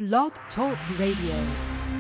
Blog Talk Radio.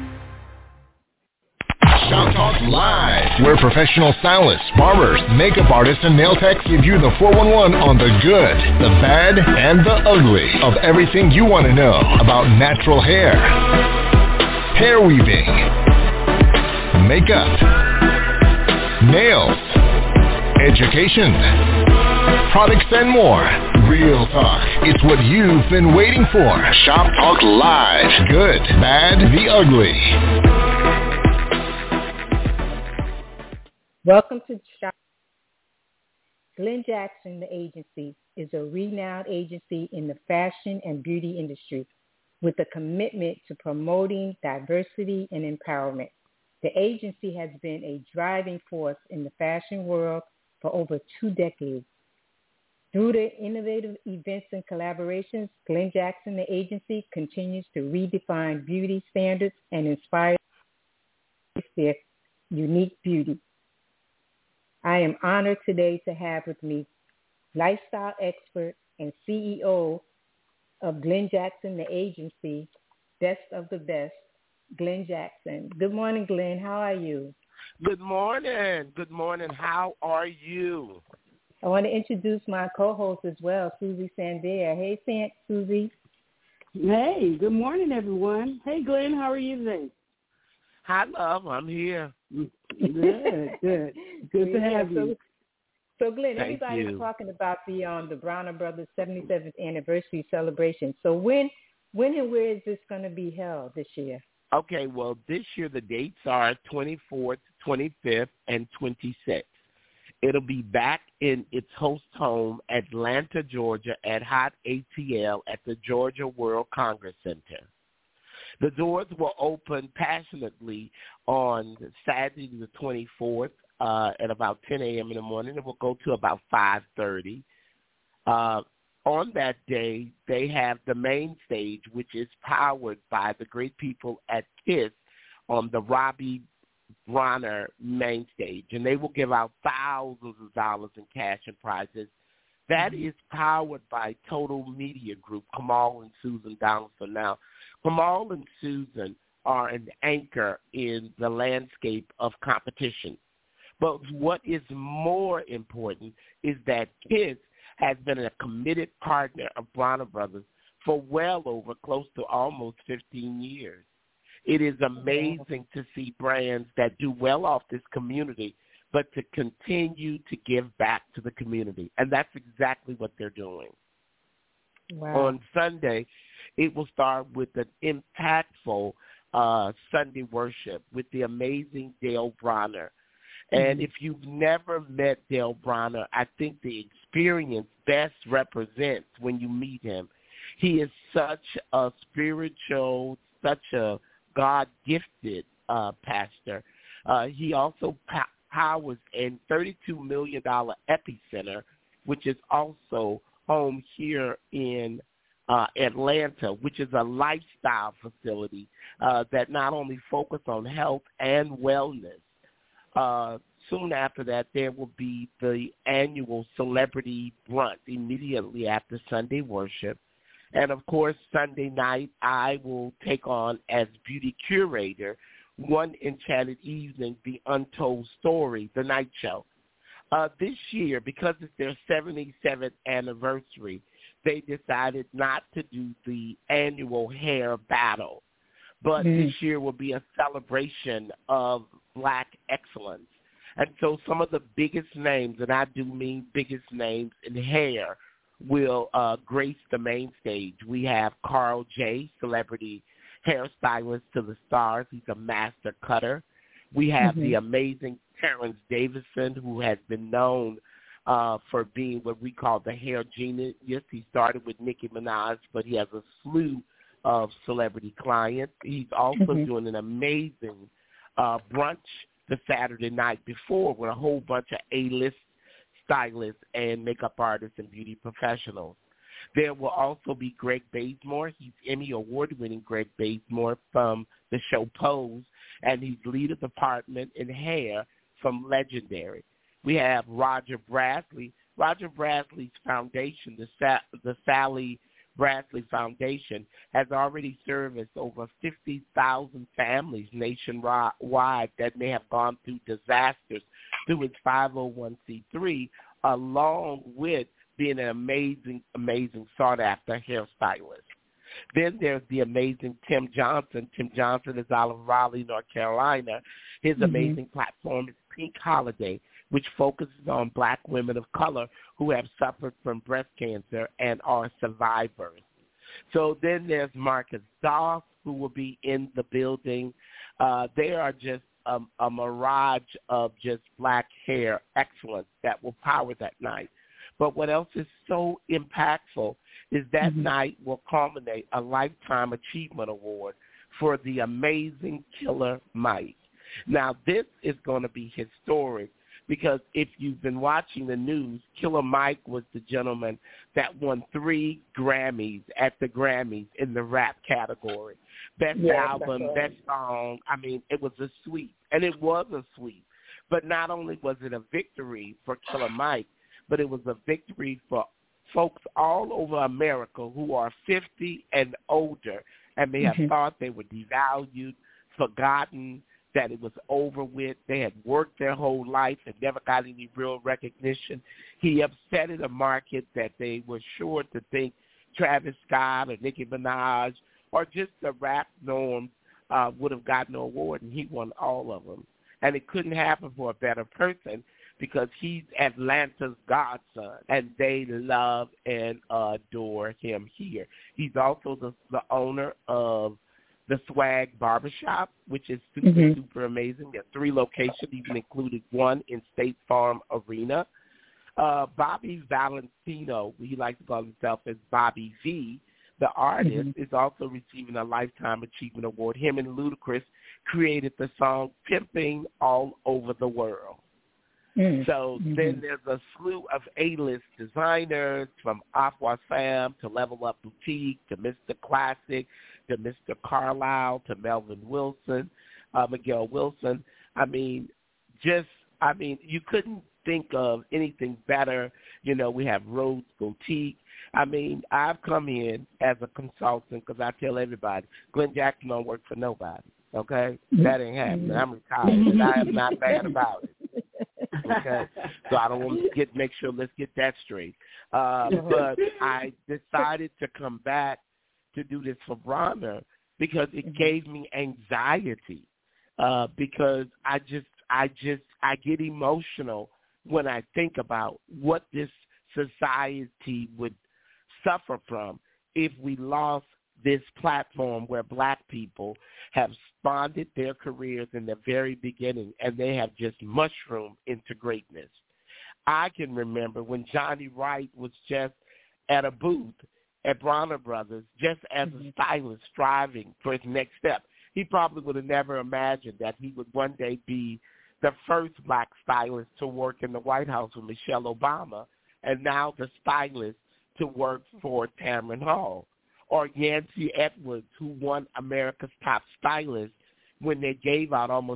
Shop Talk Live, where professional stylists, barbers, makeup artists, and nail techs give you the 411 on the good, the bad, and the ugly of everything you want to know about natural hair, hair weaving, makeup, nails, education, products, and more. Real talk. It's what you've been waiting for. Shop Talk Live. Good, bad, the ugly. Welcome to Shop. Glenn Jackson, the agency, is a renowned agency in the fashion and beauty industry with a commitment to promoting diversity and empowerment. The agency has been a driving force in the fashion world for over 2 decades. Through the innovative events and collaborations, Glenn Jackson, the agency, continues to redefine beauty standards and inspire their unique beauty. I am honored today to have with me lifestyle expert and CEO of Glenn Jackson, the agency, best of the best, Glenn Jackson. Good morning, Glenn. How are you? Good morning. Good morning. How are you? I want to introduce my co-host as well, Susie Sandair. Hey, Susie. Hey, good morning, everyone. Hey, Glenn, how are you today? Hi, love. I'm here. Good to have you. So Glenn, Thank everybody's you. talking about the Bronner Brothers 77th anniversary celebration. So when and where is this going to be held this year? Okay, well, this year the dates are 24th, 25th, and 26th. It'll be back in its host home, Atlanta, Georgia, at Hot ATL at the Georgia World Congress Center. The doors will open passionately on Saturday the 24th at about 10 a.m. in the morning. It will go to about 5:30. On that day, they have the main stage, which is powered by the great people at KISS on the Robbie Bronner main stage, and they will give out thousands of dollars in cash and prizes. That is powered by Total Media Group, Kamal and Susan Donaldson. Now, Kamal and Susan are an anchor in the landscape of competition. But what is more important is that KISS has been a committed partner of Bronner Brothers for well over close to almost 15 years. It is amazing to see brands that do well off this community, but to continue to give back to the community. And that's exactly what they're doing. Wow. On Sunday, it will start with an impactful Sunday worship with the amazing Dale Bronner. And if you've never met Dale Bronner, I think the experience best represents when you meet him. He is such a spiritual, such a God-gifted pastor. He also powers a $32 million epicenter, which is also home here in Atlanta, which is a lifestyle facility that not only focus on health and wellness. Soon after that, there will be the annual celebrity brunch immediately after Sunday worship. And, of course, Sunday night, I will take on as beauty curator One Enchanted Evening, The Untold Story, the night show. This year, because it's their 77th anniversary, they decided not to do the annual hair battle. But this year will be a celebration of Black excellence. And so some of the biggest names, and I do mean biggest names in hair, will grace the main stage. We have Carl J., celebrity hairstylist to the stars. He's a master cutter. We have the amazing Terrence Davison, who has been known for being what we call the hair genius. He started with Nicki Minaj, but he has a slew of celebrity clients. He's also doing an amazing brunch the Saturday night before with a whole bunch of A-list stylists and makeup artists and beauty professionals. There will also be Greg Bazemore. He's Emmy Award-winning Greg Bazemore from the show Pose, and he's lead of department in hair from Legendary. We have Roger Bradley. Roger Bradley's foundation, the Sally Bradley Foundation has already serviced over 50,000 families nationwide that may have gone through disasters through its 501c3, along with being an amazing sought-after hairstylist. Then there's the amazing Tim Johnson. Tim Johnson is out of Raleigh, North Carolina. His amazing platform is Pink Holiday, which focuses on black women of color who have suffered from breast cancer and are survivors. So then there's Marcus Doss, who will be in the building. They are just a mirage of just black hair excellence that will power that night. But what else is so impactful is that night will culminate a Lifetime Achievement Award for the amazing Killer Mike. Now, this is going to be historic because if you've been watching the news, Killer Mike was the gentleman that won 3 Grammys at the Grammys in the rap category. Best album, best song. I mean, it was a sweep, and it was a sweep. But not only was it a victory for Killer Mike, but it was a victory for folks all over America who are 50 and older and may have thought they were devalued, forgotten, that it was over with. They had worked their whole life and never got any real recognition. He upsetted a market that they were sure to think Travis Scott or Nicki Minaj or just the rap norm would have gotten an award, and he won all of them. And it couldn't happen for a better person because he's Atlanta's godson, and they love and adore him here. He's also the owner of the Swag Barbershop, which is super amazing. There are 3 locations, even included one in State Farm Arena. Bobby Valentino, he likes to call himself as Bobby V, the artist, is also receiving a Lifetime Achievement Award. Him and Ludacris created the song Pimping All Over the World. So then there's a slew of A-list designers from Afua Sam to Level Up Boutique to Mr. Classic to Mr. Carlisle to Melvin Wilson, Miguel Wilson. I mean, you couldn't think of anything better. You know, we have Rhodes Boutique. I mean, I've come in as a consultant because I tell everybody, Glenn Jackson don't work for nobody, okay? That ain't happening. I'm retired, and I am not bad about it. Okay, so I don't want to make sure. Let's get that straight. But I decided to come back to do this for Bronner because it gave me anxiety. Because I get emotional when I think about what this society would suffer from if we lost this platform where black people have spawned their careers in the very beginning and they have just mushroomed into greatness. I can remember when Johnny Wright was just at a booth at Bronner Brothers just as a stylist striving for his next step. He probably would have never imagined that he would one day be the first black stylist to work in the White House with Michelle Obama and now the stylist to work for Tamron Hall. Or Yancey Edwards, who won America's Top Stylist when they gave out almost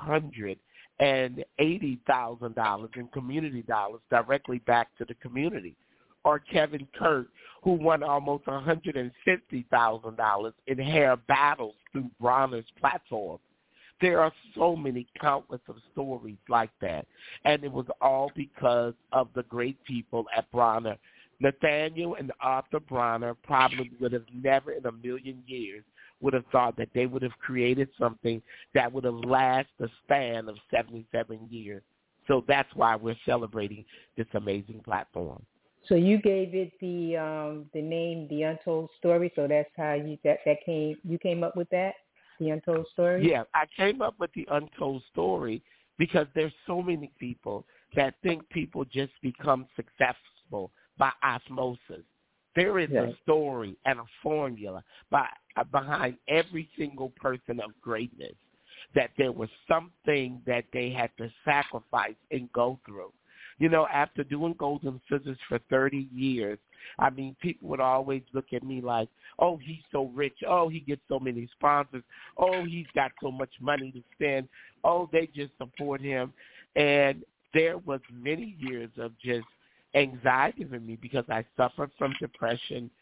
$280,000 in community dollars directly back to the community. Or Kevin Kirk, who won almost $150,000 in hair battles through Bronner's platform. There are so many countless of stories like that, and it was all because of the great people at Bronner. Nathaniel and Arthur Bronner probably would have never in a million years would have thought that they would have created something that would have lasted the span of 77 years. So that's why we're celebrating this amazing platform. So you gave it the name, The Untold Story. So that's how you came up with that, The Untold Story? Yeah, I came up with The Untold Story because there's so many people that think people just become successful by osmosis. There is a story and a formula behind every single person of greatness, that there was something that they had to sacrifice and go through. You know, after doing Golden Scissors for 30 years, I mean, people would always look at me like, oh, he's so rich. Oh, he gets so many sponsors. Oh, he's got so much money to spend. Oh, they just support him. And there was many years of just anxiety for me because I suffered from depression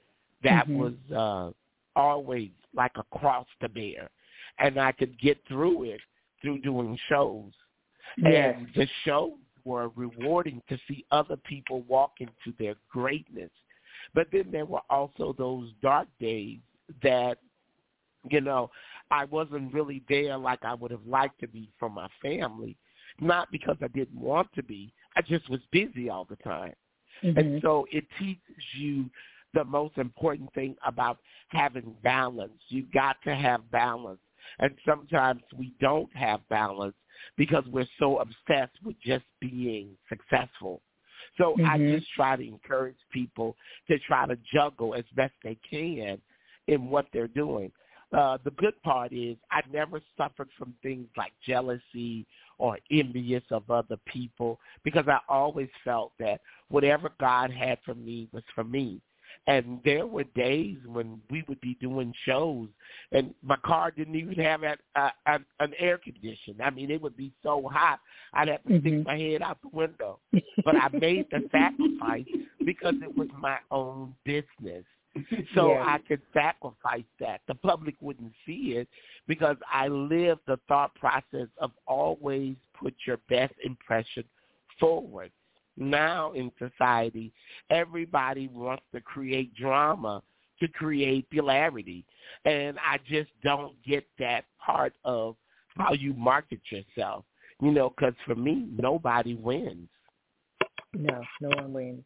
that was always like a cross to bear. And I could get through it through doing shows. Yes. And the shows were rewarding to see other people walk into their greatness. But then there were also those dark days that, you know, I wasn't really there like I would have liked to be for my family. Not because I didn't want to be. I just was busy all the time. And so it teaches you the most important thing about having balance. You've got to have balance. And sometimes we don't have balance because we're so obsessed with just being successful. So I just try to encourage people to try to juggle as best they can in what they're doing. The good part is I never suffered from things like jealousy or envious of other people because I always felt that whatever God had for me was for me. And there were days when we would be doing shows and my car didn't even have an air condition. I mean, it would be so hot, I'd have to stick my head out the window. But I made the sacrifice because it was my own business. So I could sacrifice that. The public wouldn't see it because I lived the thought process of always put your best impression forward. Now in society, everybody wants to create drama to create popularity. And I just don't get that part of how you market yourself, you know, because for me, nobody wins. No one wins.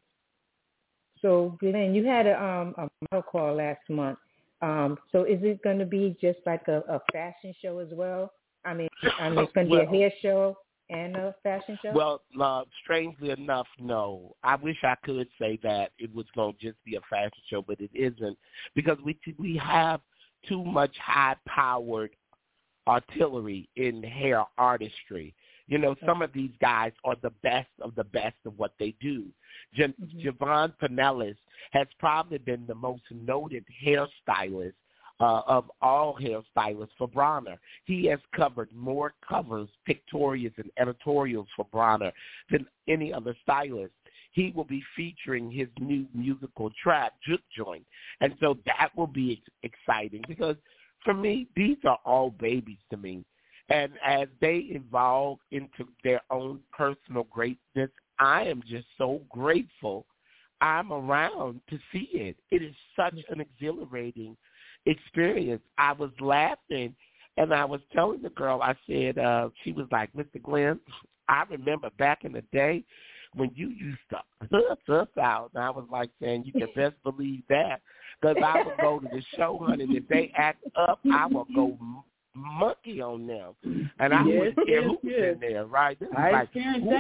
So, Glenn, you had a model call last month. So is it going to be just like a fashion show as well? I mean it's going to be a hair show and a fashion show? Well, strangely enough, no. I wish I could say that it was going to just be a fashion show, but it isn't because we have too much high-powered artillery in hair artistry. You know, some of these guys are the best of what they do. Javon Pinellas has probably been the most noted hairstylist of all hairstylists for Bronner. He has covered more covers, pictorials, and editorials for Bronner than any other stylist. He will be featuring his new musical track, Juke Joint. And so that will be exciting because, for me, these are all babies to me. And as they evolve into their own personal greatness, I am just so grateful I'm around to see it. It is such an exhilarating experience. I was laughing, and I was telling the girl, I said, she was like, Mr. Glenn, I remember back in the day when you used to huff us out. And I was like saying, you can best believe that because I would go to the show, honey, and if they act up, I will go monkey on them, and I wouldn't care who's in there, right? I like,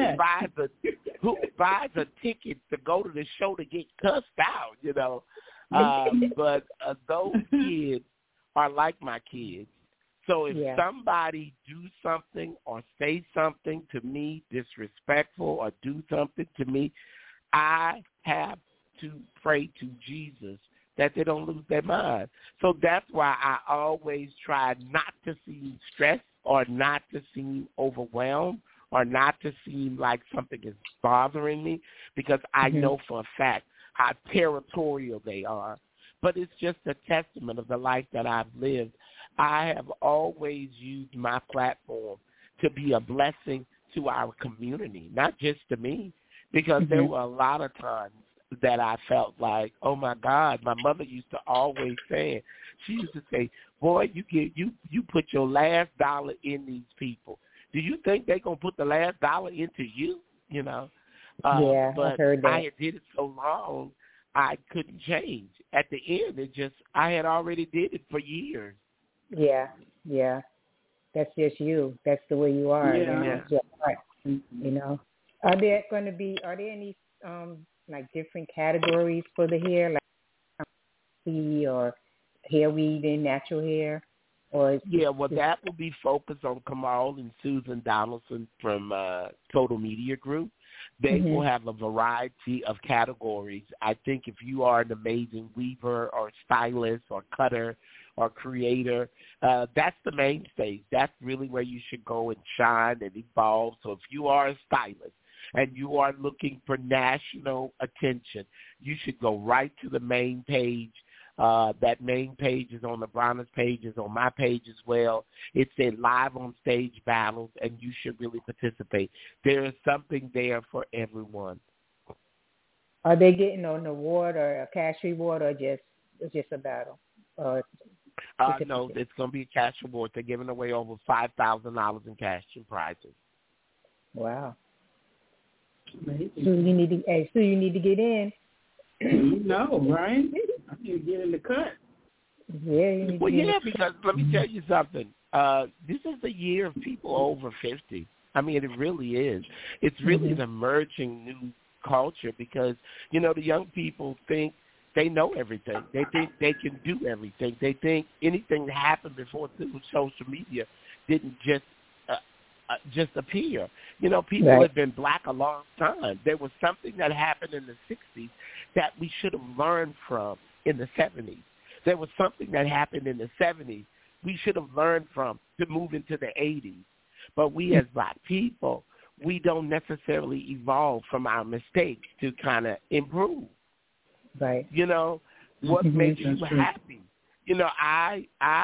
who buys a ticket to go to the show to get cussed out, you know? But those kids are like my kids. So if somebody do something or say something to me disrespectful or do something to me, I have to pray to Jesus that they don't lose their mind. So that's why I always try not to seem stressed or not to seem overwhelmed or not to seem like something is bothering me because I know for a fact how territorial they are. But it's just a testament of the life that I've lived. I have always used my platform to be a blessing to our community, not just to me, because there were a lot of times that I felt like, oh my God, my mother used to always say, she used to say, boy, you put your last dollar in these people. Do you think they're going to put the last dollar into you? You know? But I heard that. I had did it so long, I couldn't change. At the end, I had already did it for years. Yeah. That's just you. That's the way you are. Yeah. You know? Are there any like different categories for the hair, like or hair weaving, natural hair, or that will be focused on Kamal and Susan Donaldson from Total Media Group. They will have a variety of categories. I think if you are an amazing weaver or stylist or cutter or creator, that's the mainstay. That's really where you should go and shine and evolve. So if you are a stylist and you are looking for national attention, you should go right to the main page That main page is on the Bronner's page, is on my page as well. It said live on stage battles, and you should really participate. There is something there for everyone. Are they getting an award or a cash reward, or just a battle? No, it's going to be a cash award. They're giving away over $5,000 in cash and prizes. Wow. Amazing. So you need to get in. No, right? I need to get in the cut. Yeah, you need well, to get yeah, in. because let me tell you something. This is the year of people over 50. I mean, it really is. It's really an emerging new culture because, you know, the young people think they know everything. They think they can do everything. They think anything that happened before through social media didn't just appear. You know, people have been black a long time. There was something that happened in the 60s that we should have learned from in the 70s. There was something that happened in the 70s we should have learned from to move into the 80s. But we as black people, we don't necessarily evolve from our mistakes to kind of improve. Right. You know, what makes you happy? You know, I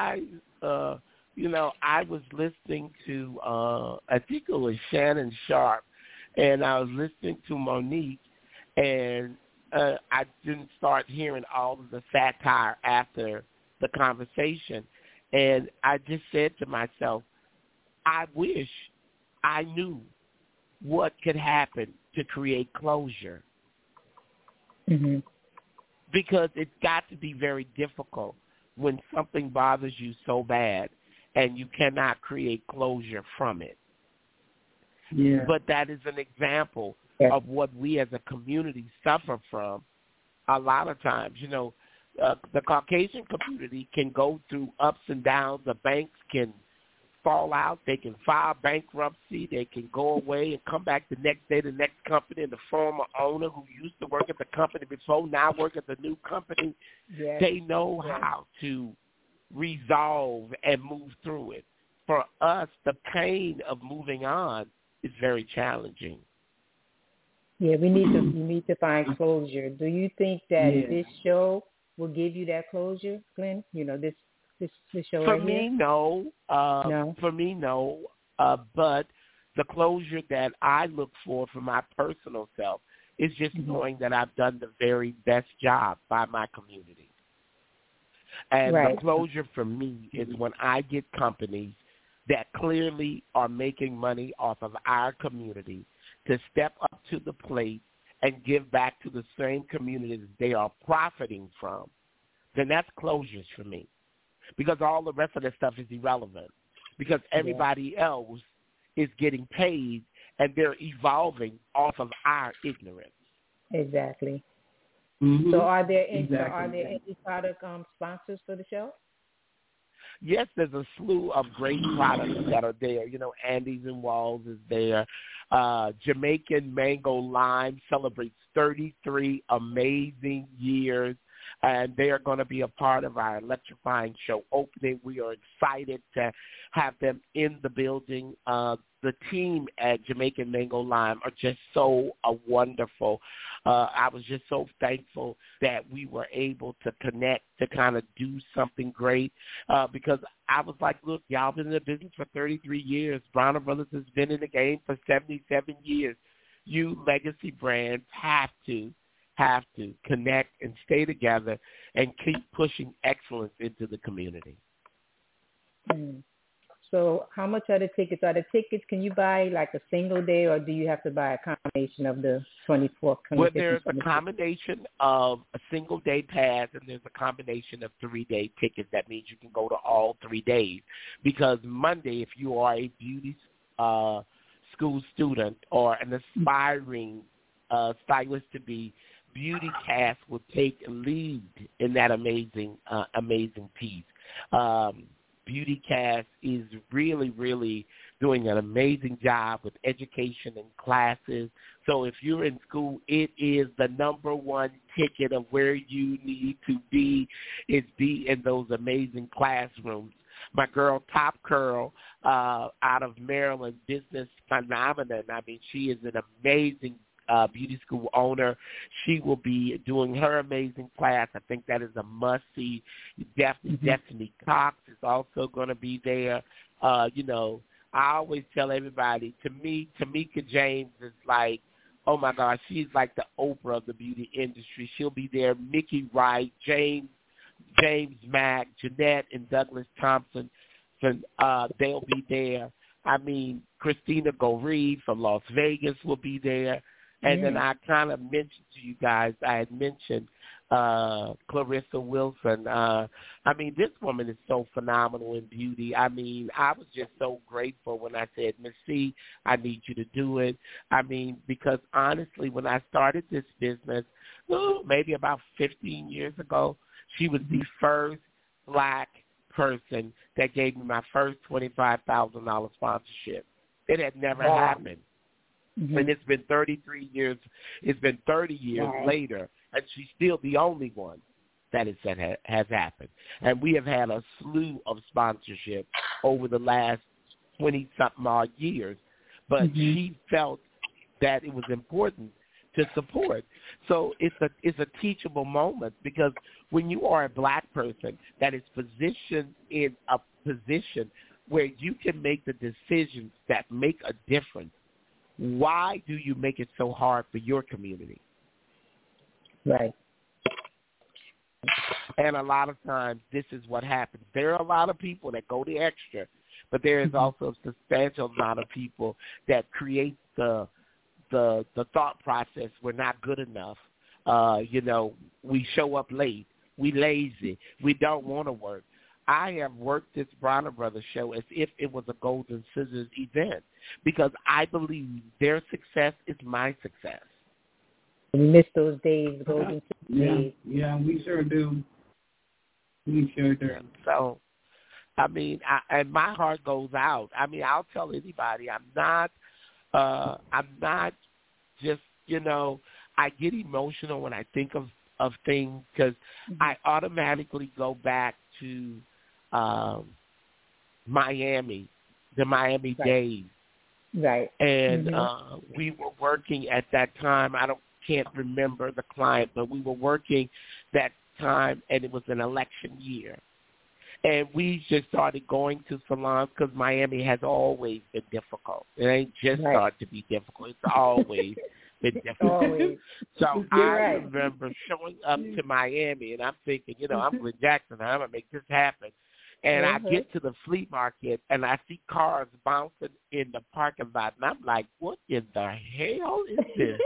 was listening to, I think it was Shannon Sharp, and I was listening to Monique, and I didn't start hearing all of the satire after the conversation. And I just said to myself, I wish I knew what could happen to create closure. Mm-hmm. Because it's got to be very difficult when something bothers you so bad and you cannot create closure from it. Yeah. But that is an example of what we as a community suffer from a lot of times. You know, the Caucasian community can go through ups and downs. The banks can fall out. They can file bankruptcy. They can go away and come back the next day, the next company, and the former owner who used to work at the company before now work at the new company. Yes. They know how to resolve and move through it. For us, the pain of moving on is very challenging. Yeah, we need to find closure. Do you think that this show will give you that closure, Glenn? You know, this show For right me, here? no. No. For me, no. But the closure that I look for my personal self is just knowing that I've done the very best job by my community. And the closure for me is when I get companies that clearly are making money off of our community to step up to the plate and give back to the same communities they are profiting from, then that's closures for me. Because all the rest of that stuff is irrelevant. Because everybody else is getting paid and they're evolving off of our ignorance. Exactly. Mm-hmm. So are there any product sponsors for the show? Yes, there's a slew of great products that are there. You know, Andes and Walls is there. Jamaican Mango Lime celebrates 33 amazing years, and they are going to be a part of our electrifying show opening. We are excited to have them in the building. The team at Jamaican Mango Lime are just so wonderful. I was just so thankful that we were able to connect to kind of do something great because I was like, look, y'all been in the business for 33 years. Bronner Brothers has been in the game for 77 years. You legacy brands have to connect and stay together and keep pushing excellence into the community. Mm. So how much are the tickets? Can you buy like a single day, or do you have to buy a combination of the 24th, 25th? Well, there's a combination of a single day pass, and there's a combination of 3-day tickets. That means you can go to all 3 days. Because Monday, if you are a beauty school student or an aspiring stylist to be, Beauty Cast will take lead in that amazing piece. Beauty Cast is really, really doing an amazing job with education and classes. So if you're in school, it is the number one ticket of where you need to be, is be in those amazing classrooms. My girl, Top Curl, out of Maryland, business phenomenon. I mean, she is an amazing beauty school owner. She will be doing her amazing class. I think that is a must-see. Definitely Destiny Cox is also going to be there. You know, I always tell everybody, to me, Tamika James is like, oh, my gosh, she's like the Oprah of the beauty industry. She'll be there. Mickey Wright, James Mack, Jeanette and Douglas Thompson, they'll be there. I mean, Christina Goree from Las Vegas will be there. And then I kind of mentioned to you guys, I had mentioned Clarissa Wilson. I mean, this woman is so phenomenal in beauty. I mean, I was just so grateful when I said, Miss C, I need you to do it. I mean, because honestly, when I started this business, maybe about 15 years ago, she was the first black person that gave me my first $25,000 sponsorship. It had never happened. And it's been 33 years. It's been 30 years later, and she's still the only one that has happened. And we have had a slew of sponsorship over the last 20-something odd years. But she felt that it was important to support. So it's a teachable moment, because when you are a black person that is positioned in a position where you can make the decisions that make a difference, why do you make it so hard for your community? Right. And a lot of times this is what happens. There are a lot of people that go the extra, but there is also a substantial amount of people that create the thought process, we're not good enough. You know, we show up late. We lazy. We don't want to work. I have worked this Bronner Brothers show as if it was a Golden Scissors event, because I believe their success is my success. We miss those days, Golden Scissors days. Yeah, we sure do. We sure do. So, I mean, and my heart goes out. I mean, I'll tell anybody, I'm not just, you know, I get emotional when I think of things, because I automatically go back to Miami, the Miami days. Right. And we were working at that time. Can't remember the client, but we were working that time, and it was an election year. And we just started going to salons, because Miami has always been difficult. It ain't just started to be difficult. It's always been difficult. Always. So I remember showing up to Miami, and I'm thinking, you know, I'm Glenn Jackson. I'm going to make this happen. And I get to the flea market, and I see cars bouncing in the parking lot, and I'm like, what in the hell is this?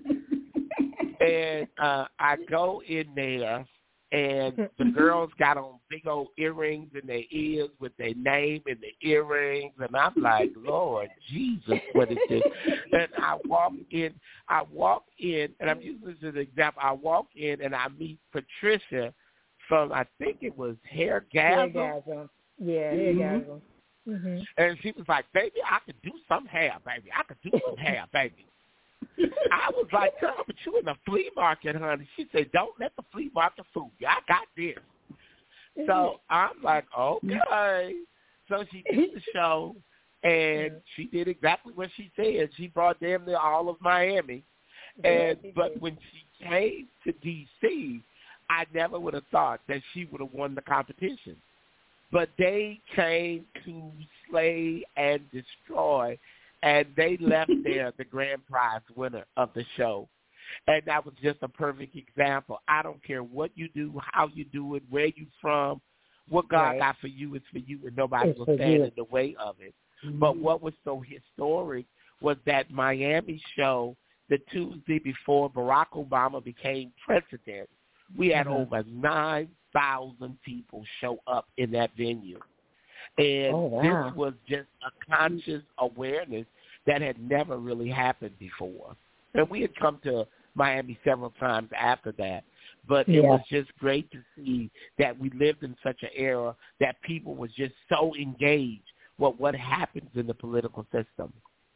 And I go in there, and the girls got on big old earrings in their ears with their name in the earrings, and I'm like, Lord Jesus, what is this? And I walk in, and I'm using this as an example. I walk in, and I meet Patricia from, I think it was Hairgasm. Hairgasm. Yeah, Hairgasm. And she was like, baby, I could do some hair, baby. I could do some hair, baby. I was like, girl, but you in the flea market, honey. She said, don't let the flea market fool you. I got this. So I'm like, okay. So she did the show, and she did exactly what she said. She brought damn near all of Miami. But when she came to D.C., I never would have thought that she would have won the competition. But they came to slay and destroy, and they left there the grand prize winner of the show. And that was just a perfect example. I don't care what you do, how you do it, where you from. What God got for you is for you, and nobody will stand in the way of it. But what was so historic was that Miami show, the Tuesday before Barack Obama became president, we had over 9,000 people show up in that venue. And this was just a conscious awareness that had never really happened before. And we had come to Miami several times after that. But it was just great to see that we lived in such an era that people were just so engaged with what happens in the political system.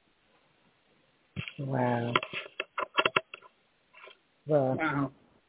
Wow. Wow.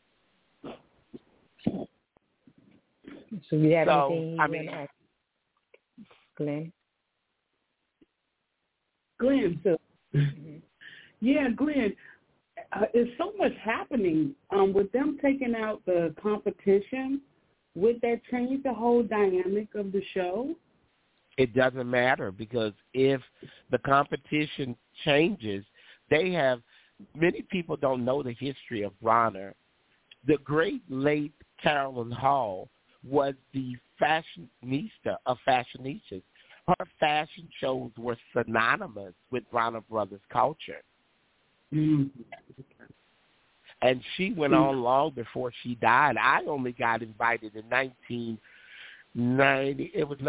So you have anything you want to ask, Glenn? Glenn. Yeah, Glenn. There's so much happening with them taking out the competition. Would that change the whole dynamic of the show? It doesn't matter, because if the competition changes, many people don't know the history of Bronner. The great late Carolyn Hall was the fashionista of fashionistas. Her fashion shows were synonymous with Bronner Brothers culture. Mm-hmm. And she went on long before she died. I only got invited in 1990. It was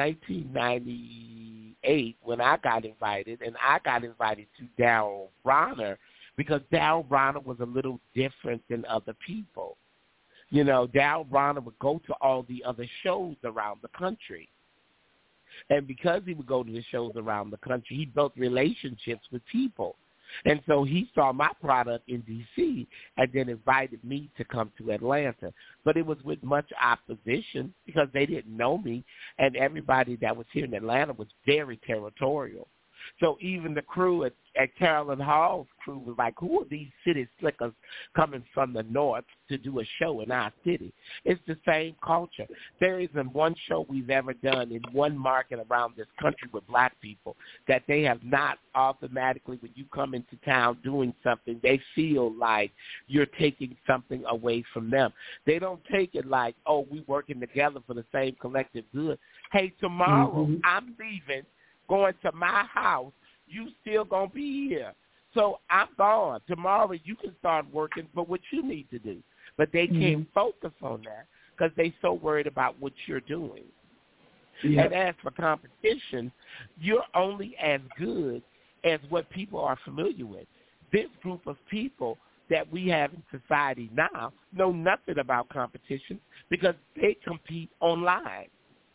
1998 when I got invited, and I got invited to Darrell Bronner because Darrell Bronner was a little different than other people. You know, Darrell Bronner would go to all the other shows around the country. And because he would go to the shows around the country, he built relationships with people. And so he saw my product in D.C. and then invited me to come to Atlanta. But it was with much opposition because they didn't know me, and everybody that was here in Atlanta was very territorial. So even the crew at Carolyn Hall's crew was like, who are these city slickers coming from the north to do a show in our city? It's the same culture. There isn't one show we've ever done in one market around this country with black people that they have not automatically, when you come into town doing something, they feel like you're taking something away from them. They don't take it like, oh, we're working together for the same collective good. Hey, tomorrow I'm leaving, going to my house, you still going to be here. So I'm gone. Tomorrow you can start working for what you need to do. But they can't focus on that because they're so worried about what you're doing. Yep. And as for competition, you're only as good as what people are familiar with. This group of people that we have in society now know nothing about competition because they compete online.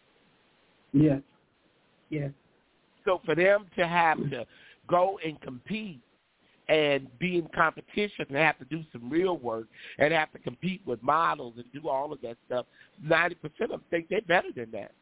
Yes. Yes. So for them to have to go and compete and be in competition and have to do some real work and have to compete with models and do all of that stuff, 90% of them think they're better than that.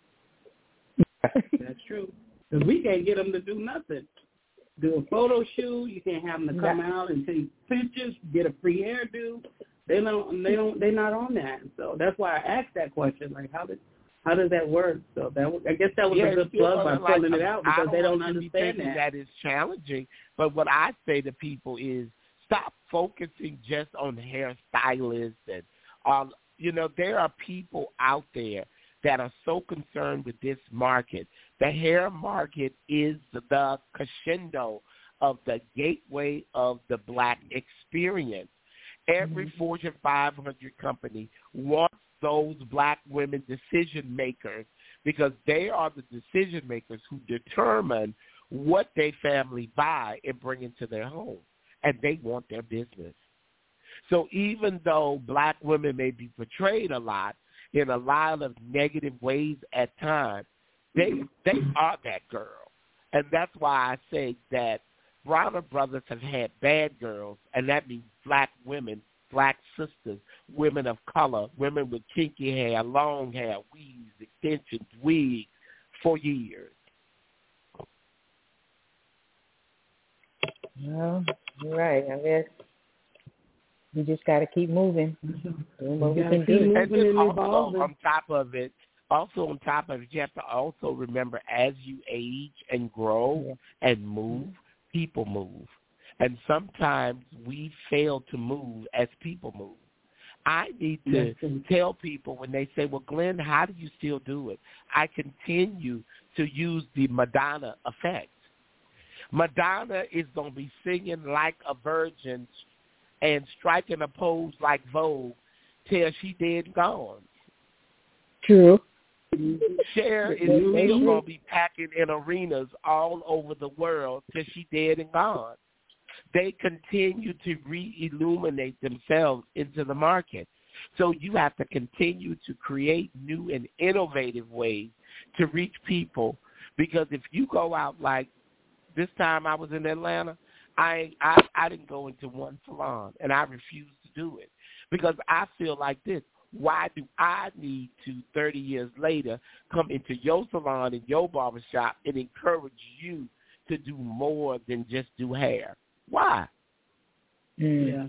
That's true. Because we can't get them to do nothing. Do a photo shoot. You can't have them to come out and take pictures, get a free hairdo. They're not on that. So that's why I asked that question. Like, how does that work? So I guess that was a good plug by filling it out because they don't understand that. That is challenging. But what I say to people is stop focusing just on hairstylists and there are people out there that are so concerned with this market. The hair market is the crescendo of the gateway of the black experience. Every Fortune 500 company wants those black women decision makers because they are the decision makers who determine what their family buy and bring into their home, and they want their business. So even though black women may be portrayed a lot in a lot of negative ways at times, they are that girl. And that's why I say that Bronner Brothers have had bad girls, and that means black women, black sisters, women of color, women with kinky hair, long hair, weaves, extensions, wigs, for years. Well, you're right. I guess we just got to keep moving. Doing what we can do. And then also on top of it, you have to also remember as you age and grow and move, people move. And sometimes we fail to move as people move. I need to tell people when they say, well, Glenn, how do you still do it? I continue to use the Madonna effect. Madonna is going to be singing like a virgin and striking a pose like Vogue till she dead and gone. True. Cher is still going to be packing in arenas all over the world till she dead and gone. They continue to re-illuminate themselves into the market. So you have to continue to create new and innovative ways to reach people, because if you go out like this time I was in Atlanta, I didn't go into one salon, and I refused to do it because I feel like this. Why do I need to, 30 years later, come into your salon and your barbershop and encourage you to do more than just do hair? Why? Yeah.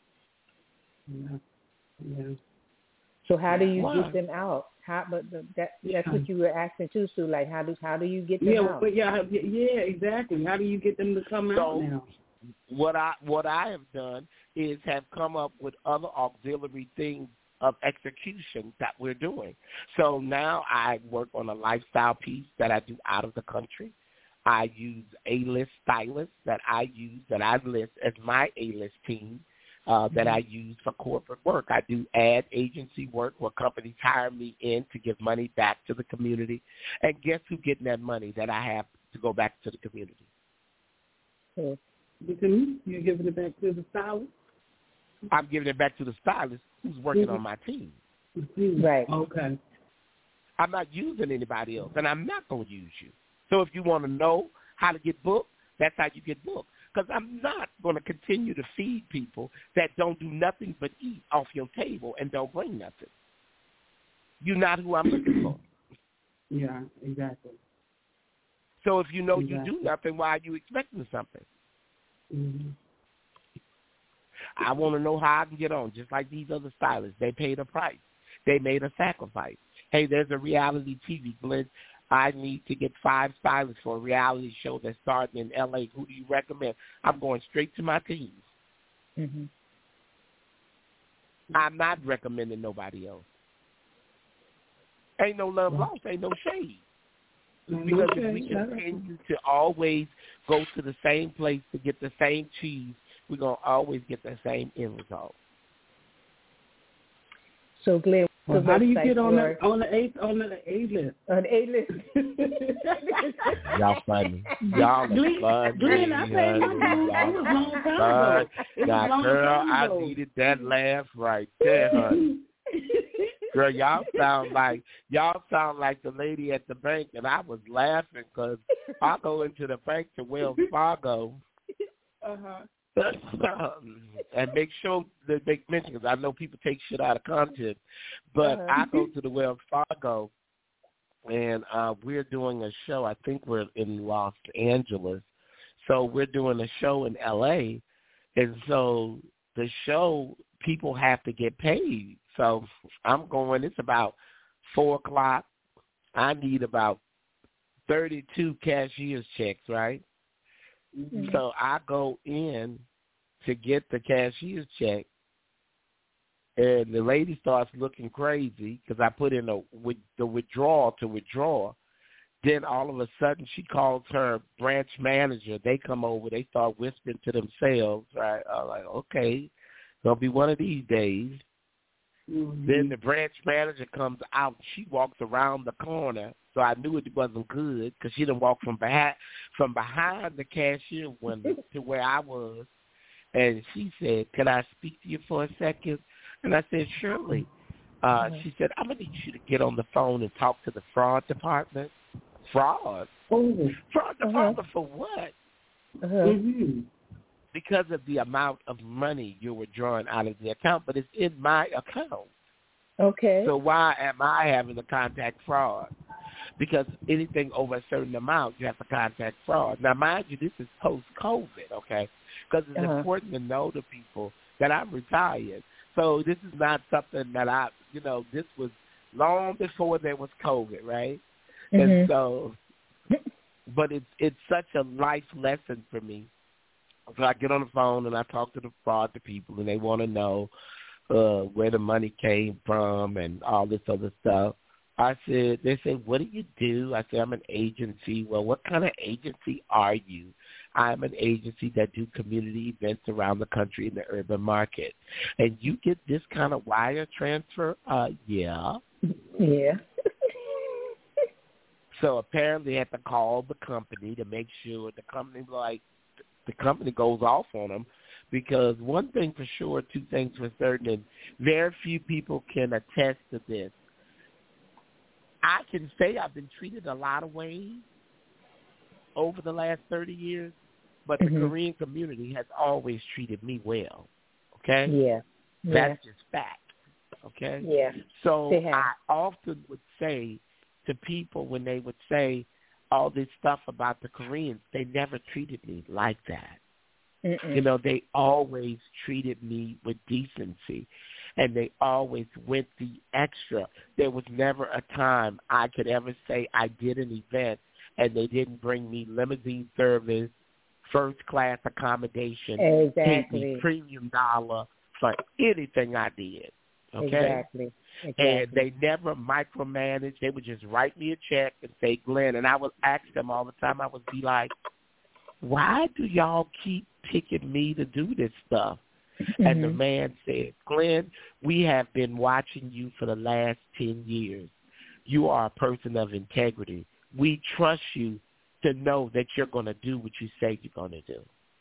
So how do you get them out? That's what you were asking too, Sue. Like how do you get them out? Yeah, exactly. How do you get them to come out now? What I have done is have come up with other auxiliary things of execution that we're doing. So now I work on a lifestyle piece that I do out of the country. I use A-list stylists that I list as my A-list team. That I use for corporate work. I do ad agency work where companies hire me in to give money back to the community. And guess who's getting that money that I have to go back to the community? You're giving it back to the stylist? I'm giving it back to the stylist who's working on my team. Right. Okay. I'm not using anybody else, and I'm not going to use you. So if you want to know how to get booked, that's how you get booked. Because I'm not going to continue to feed people that don't do nothing but eat off your table and don't bring nothing. You're not who I'm looking for. Yeah, exactly. So if you know you do nothing, why are you expecting something? Mm-hmm. I want to know how I can get on, just like these other stylists. They paid a price. They made a sacrifice. Hey, there's a reality TV, Glenn. I need to get 5 stylists for a reality show that's starting in L.A. Who do you recommend? I'm going straight to my team. Mm-hmm. I'm not recommending nobody else. Ain't no love lost. Ain't no shade. Because if we continue to always go to the same place to get the same cheese, we're going to always get the same end result. So, Glenn, how do you get on the A-list? On the A-list. Y'all funny. Y'all funny. Glenn, I paid my dues. It was a long time ago. Now, girl, I needed that laugh right there, honey. Girl, y'all sound like the lady at the bank, and I was laughing because I go into the bank to Wells Fargo. And make sure that they mention, because I know people take shit out of content, but I go to the Wells Fargo, and we're doing a show. I think we're in Los Angeles, so we're doing a show in L.A., and so the show, people have to get paid. So I'm going, it's about 4 o'clock. I need about 32 cashier's checks, right? Mm-hmm. So I go in to get the cashier's check, and the lady starts looking crazy because I put in the withdrawal to withdraw. Then all of a sudden she calls her branch manager. They come over. They start whispering to themselves. Right? I'm like, okay, gonna be one of these days. Mm-hmm. Then the branch manager comes out. She walks around the corner, so I knew it wasn't good because she done walked from behind the cashier window to where I was, and she said, "Can I speak to you for a second?" And I said, "Surely." She said, "I'm gonna need you to get on the phone and talk to the fraud department." Fraud? Mm-hmm. Fraud department for what? Mm-hmm. Because of the amount of money you were drawing out of the account, but it's in my account. Okay. So why am I having to contact fraud? Because anything over a certain amount, you have to contact fraud. Now, mind you, this is post-COVID, okay? Because it's important to know to people that I'm retired. So this is not something that this was long before there was COVID, right? Mm-hmm. And so, but it's such a life lesson for me. So I get on the phone and I talk to the fraud people, and they want to know where the money came from and all this other stuff. They say, what do you do? I say, I'm an agency. Well, what kind of agency are you? I'm an agency that do community events around the country in the urban market. And you get this kind of wire transfer? Yeah. Yeah. So apparently I had to call the company to make sure the company goes off on them, because one thing for sure, 2 things for certain, and very few people can attest to this. I can say I've been treated a lot of ways over the last 30 years, but the Korean community has always treated me well, okay? Yeah. That's just fact, okay? Yeah. So I often would say to people when they would say all this stuff about the Koreans, they never treated me like that. Mm-mm. You know, they always treated me with decency, and they always went the extra. There was never a time I could ever say I did an event and they didn't bring me limousine service, first-class accommodation, paid Exactly. me premium dollar for anything I did. Okay? Exactly. And they never micromanaged. They would just write me a check and say, Glenn, and I would ask them all the time, I would be like, why do y'all keep picking me to do this stuff? Mm-hmm. And the man said, Glenn, we have been watching you for the last 10 years. You are a person of integrity. We trust you to know that you're going to do what you say you're going to do.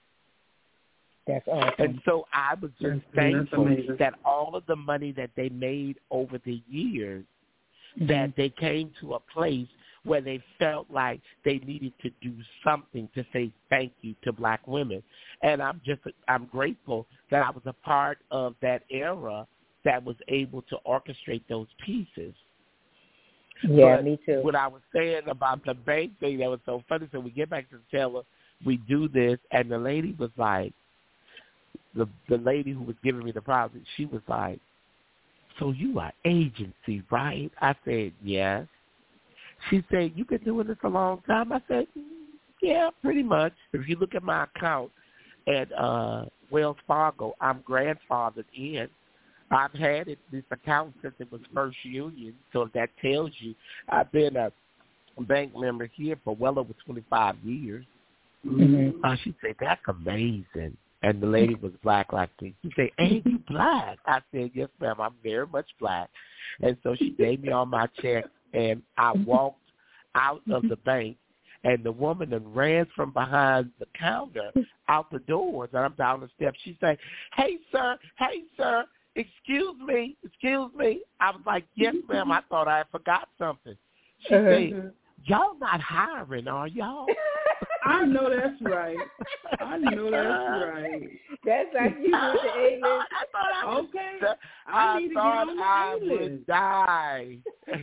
That's awesome. And so I was just thankful that all of the money that they made over the years, that they came to a place where they felt like they needed to do something to say thank you to black women. And I'm grateful that I was a part of that era that was able to orchestrate those pieces. Yeah, but me too. What I was saying about the bank thing that was so funny, so we get back to the teller, we do this, and the lady was like, the lady who was giving me the deposit, she was like, so you are agency, right? I said, yes. She said, you've been doing this a long time? I said, yeah, pretty much. If you look at my account at Wells Fargo, I'm grandfathered in. I've had this account since it was First Union, so if that tells you, I've been a bank member here for well over 25 years. Mm-hmm. She said, that's amazing. And the lady was black like me. She said, ain't you black? I said, yes, ma'am, I'm very much black. And so she gave me all my checks, and I walked out of the bank, and the woman that ran from behind the counter out the doors, and I'm down the steps. She said, hey, sir, excuse me. I was like, yes, ma'am, I thought I had forgot something. She said, y'all not hiring, are y'all? I know that's right. That's like you with the A-list. I thought I would die.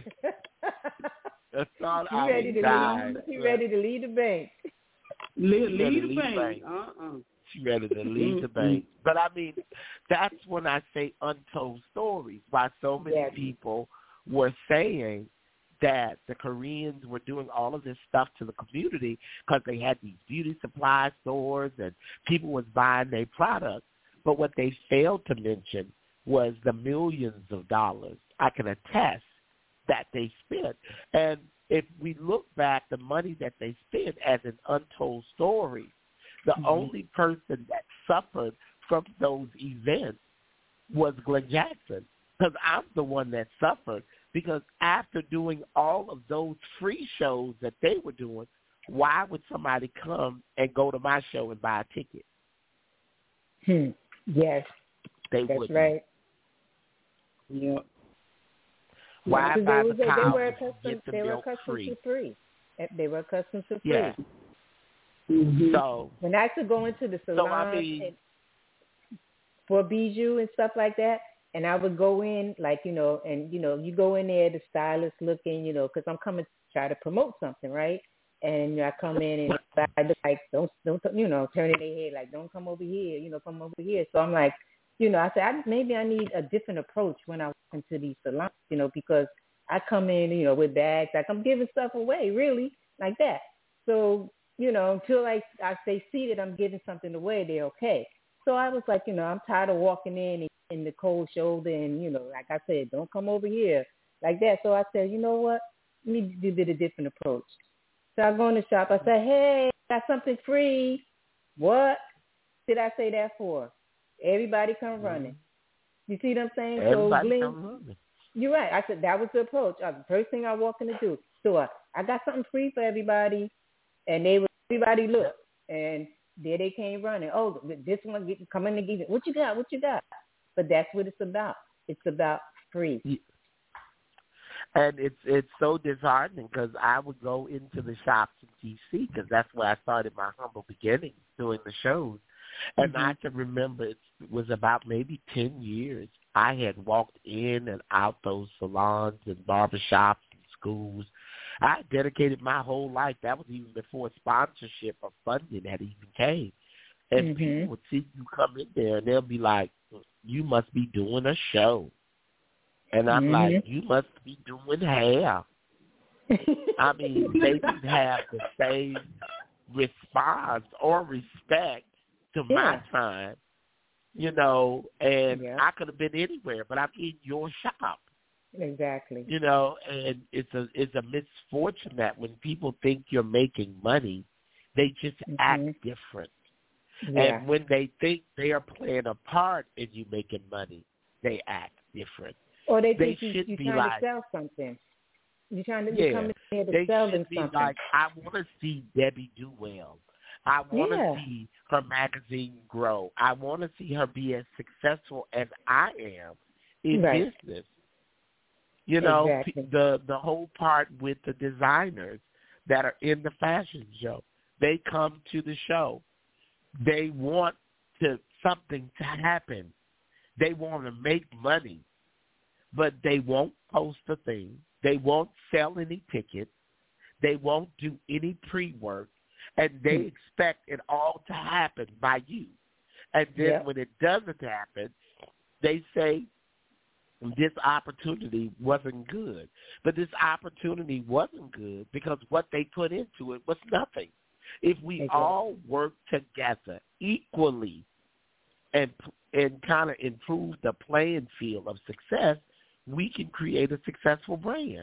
I thought I would die. She ready to leave the bank. Leave the bank. She ready to leave the bank. But I mean, that's when I say untold stories, why so many people were saying that the Koreans were doing all of this stuff to the community because they had these beauty supply stores and people was buying their products. But what they failed to mention was the millions of dollars I can attest that they spent. And if we look back, the money that they spent as an untold story, the only person that suffered from those events was Glenn Jackson, because I'm the one that suffered. Because after doing all of those free shows that they were doing, why would somebody come and go to my show and buy a ticket? Yes, they that's wouldn't. right. Yep. Why buy the they cows were and accustomed. get the They were milk accustomed free? to free. They were accustomed to free. Yeah. Mm-hmm. So when I could go into the salon and for bijou and stuff like that, and I would go in like, you know, and, you know, you go in there, the stylist looking, you know, because I'm coming to try to promote something, right? And, you know, I come in and I look like, don't, you know, turning their head like, don't come over here, you know, come over here. So I'm like, you know, I said, maybe I need a different approach when I walk into these salons, you know, because I come in, you know, with bags, like I'm giving stuff away, really, like that. So, you know, until I stay seated, I'm giving something away, they're okay. So I was like, you know, I'm tired of walking in the cold shoulder and, you know, like I said, don't come over here like that. So I said, you know what, let me do a different approach. So I go in the shop, I said, hey, got something free. What did I say that for? Everybody come running. You see what I'm saying? Everybody so come running. You're right. I said that was the approach. The first thing I walk in to do. So I got something free for everybody, and everybody looked, and there they came running. Oh, this one coming to give it. What you got? What you got? But that's what it's about. It's about free. Yeah. And it's so disheartening because I would go into the shops in D.C. because that's where I started my humble beginnings doing the shows. And I can remember it was about maybe 10 years. I had walked in and out those salons and barbershops and schools. I dedicated my whole life. That was even before sponsorship or funding had even came. And people would see you come in there, and they'll be like, you must be doing a show. And I'm like, you must be doing hair. I mean, they didn't have the same response or respect to my time, you know, and I could have been anywhere, but I'm in your shop. Exactly. You know, and it's a misfortune that when people think you're making money, they just act different. Yeah. And when they think they are playing a part in you making money, they act different. Or they think should you're be trying like, to sell something. You're trying to come in here to sell them something. Like, I want to see Debbie do well. I want to see her magazine grow. I want to see her be as successful as I am in business. You know, the whole part with the designers that are in the fashion show, they come to the show. They want something to happen. They want to make money, but they won't post a thing. They won't sell any tickets. They won't do any pre-work, and they expect it all to happen by you. And then when it doesn't happen, they say this opportunity wasn't good. But this opportunity wasn't good because what they put into it was nothing. If we all work together equally and kind of improve the playing field of success, we can create a successful brand.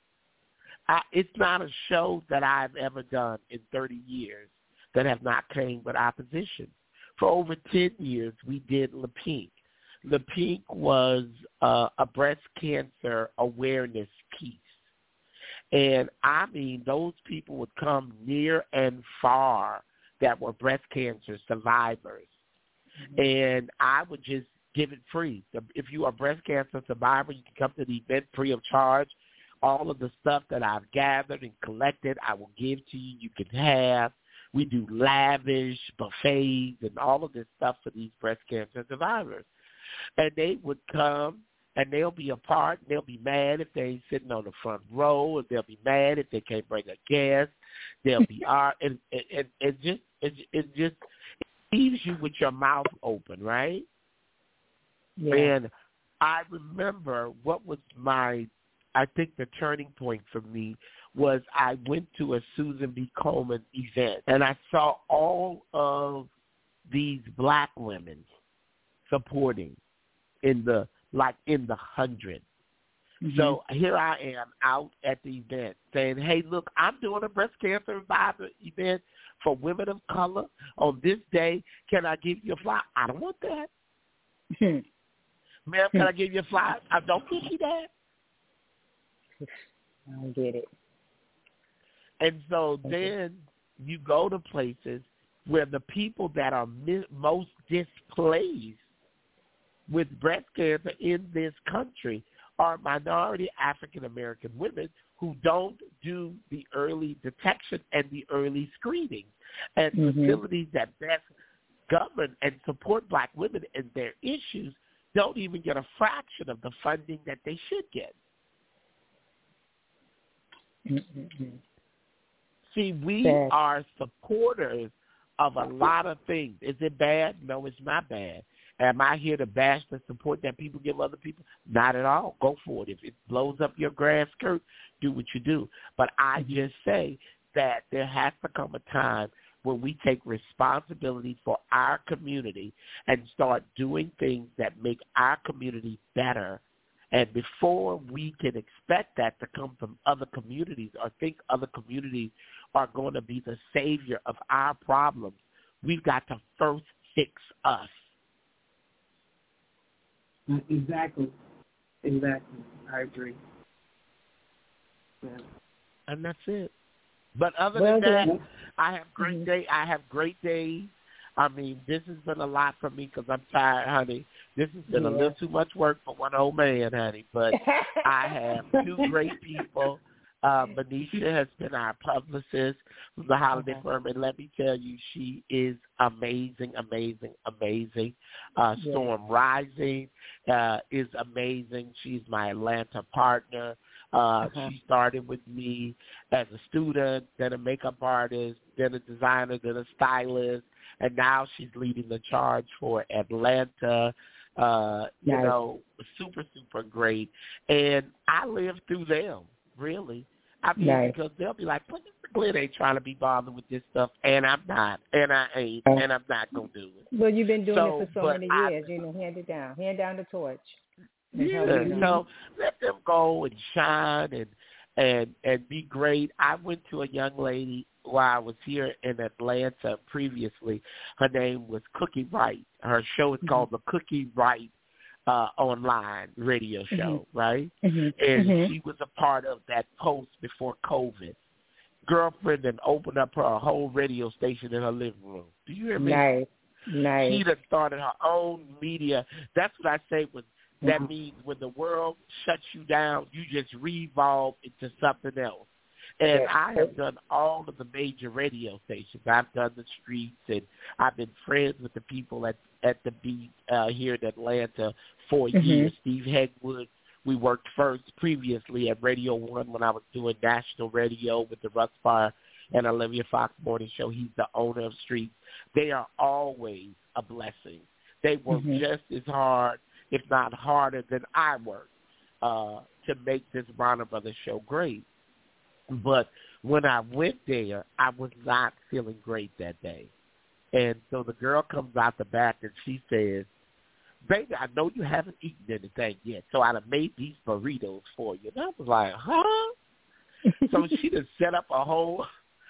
It's not a show that I've ever done in 30 years that have not came with opposition. For over 10 years, we did Le Pink. Le Pink was a breast cancer awareness piece. And, I mean, those people would come near and far that were breast cancer survivors. And I would just give it free. If you are a breast cancer survivor, you can come to the event free of charge. All of the stuff that I've gathered and collected, I will give to you. You can have. We do lavish buffets and all of this stuff for these breast cancer survivors. And they would come, and they'll be a part, and they'll be mad if they ain't sitting on the front row, and they'll be mad if they can't bring a guest. They'll be and it just leaves you with your mouth open, right? Yeah. And I remember what was I think the turning point for me was I went to a Susan B. Komen event, and I saw all of these black women supporting in the hundreds. So here I am out at the event saying, hey, look, I'm doing a breast cancer revival event for women of color on this day. Can I give you a flyer? I don't want that. Ma'am, can I give you a flyer? I don't give you that. I don't get it. And so then you go to places where the people that are most displaced with breast cancer in this country are minority African-American women who don't do the early detection and the early screening. And facilities that best govern and support black women in their issues don't even get a fraction of the funding that they should get. See, we are supporters of a lot of things. Is it bad? No, it's not bad. Am I here to bash the support that people give other people? Not at all. Go for it. If it blows up your grass skirt, do what you do. But I just say that there has to come a time when we take responsibility for our community and start doing things that make our community better. And before we can expect that to come from other communities or think other communities are going to be the savior of our problems, we've got to first fix us. Exactly. I agree. Yeah. And that's it. But other than that, I have great day. I have great days. I mean, this has been a lot for me because I'm tired, honey. This has been a little too much work for one old man, honey. But I have two great people. Benicia has been our publicist from the Holiday Firm, and let me tell you, she is amazing. Storm Rising is amazing. She's my Atlanta partner. She started with me as a student, then a makeup artist, then a designer, then a stylist, and now she's leading the charge for Atlanta. You know, super, super great. And I live through them, really. I mean, because they'll be like, "But Mr. Glenn ain't trying to be bothered with this stuff," and I'm not, and I ain't, and I'm not going to do it. Well, you've been doing it for so many years, you know, hand down the torch. Yeah, so let them go and shine and be great. I went to a young lady while I was here in Atlanta previously. Her name was Cookie Wright. Her show is called the Cookie Wright online radio show, right? And she was a part of that post before COVID. Girlfriend and opened up her whole radio station in her living room. Do you hear me? Nice. She done started her own media. That's what I say when that means when the world shuts you down, you just revolve into something else. And I have done all of the major radio stations. I've done the streets, and I've been friends with the people at the beat here in Atlanta for years. Steve Hegwood, we worked previously at Radio 1 when I was doing national radio with the Russ Fire and Olivia Fox Morning Show. He's the owner of Streets. They are always a blessing. They work just as hard, if not harder, than I work to make this Bronner Brothers show great. But when I went there, I was not feeling great that day. And so the girl comes out the back and she says, "Baby, I know you haven't eaten anything yet, so I'd have made these burritos for you." And I was like, huh? So she done set up a whole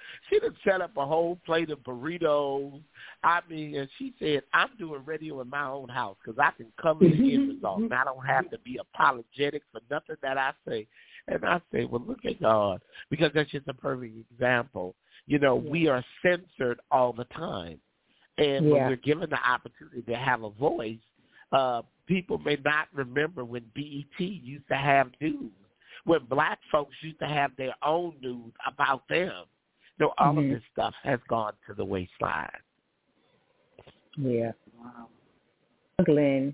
plate of burritos. I mean, and she said, "I'm doing radio in my own house because I can cover the end result, and I don't have to be apologetic for nothing that I say." And I say, well, look at God, because that's just a perfect example. You know, we are censored all the time. And when we're given the opportunity to have a voice, people may not remember when BET used to have news, when black folks used to have their own news about them. You know, all of this stuff has gone to the wayside. Yeah. Wow. Glenn,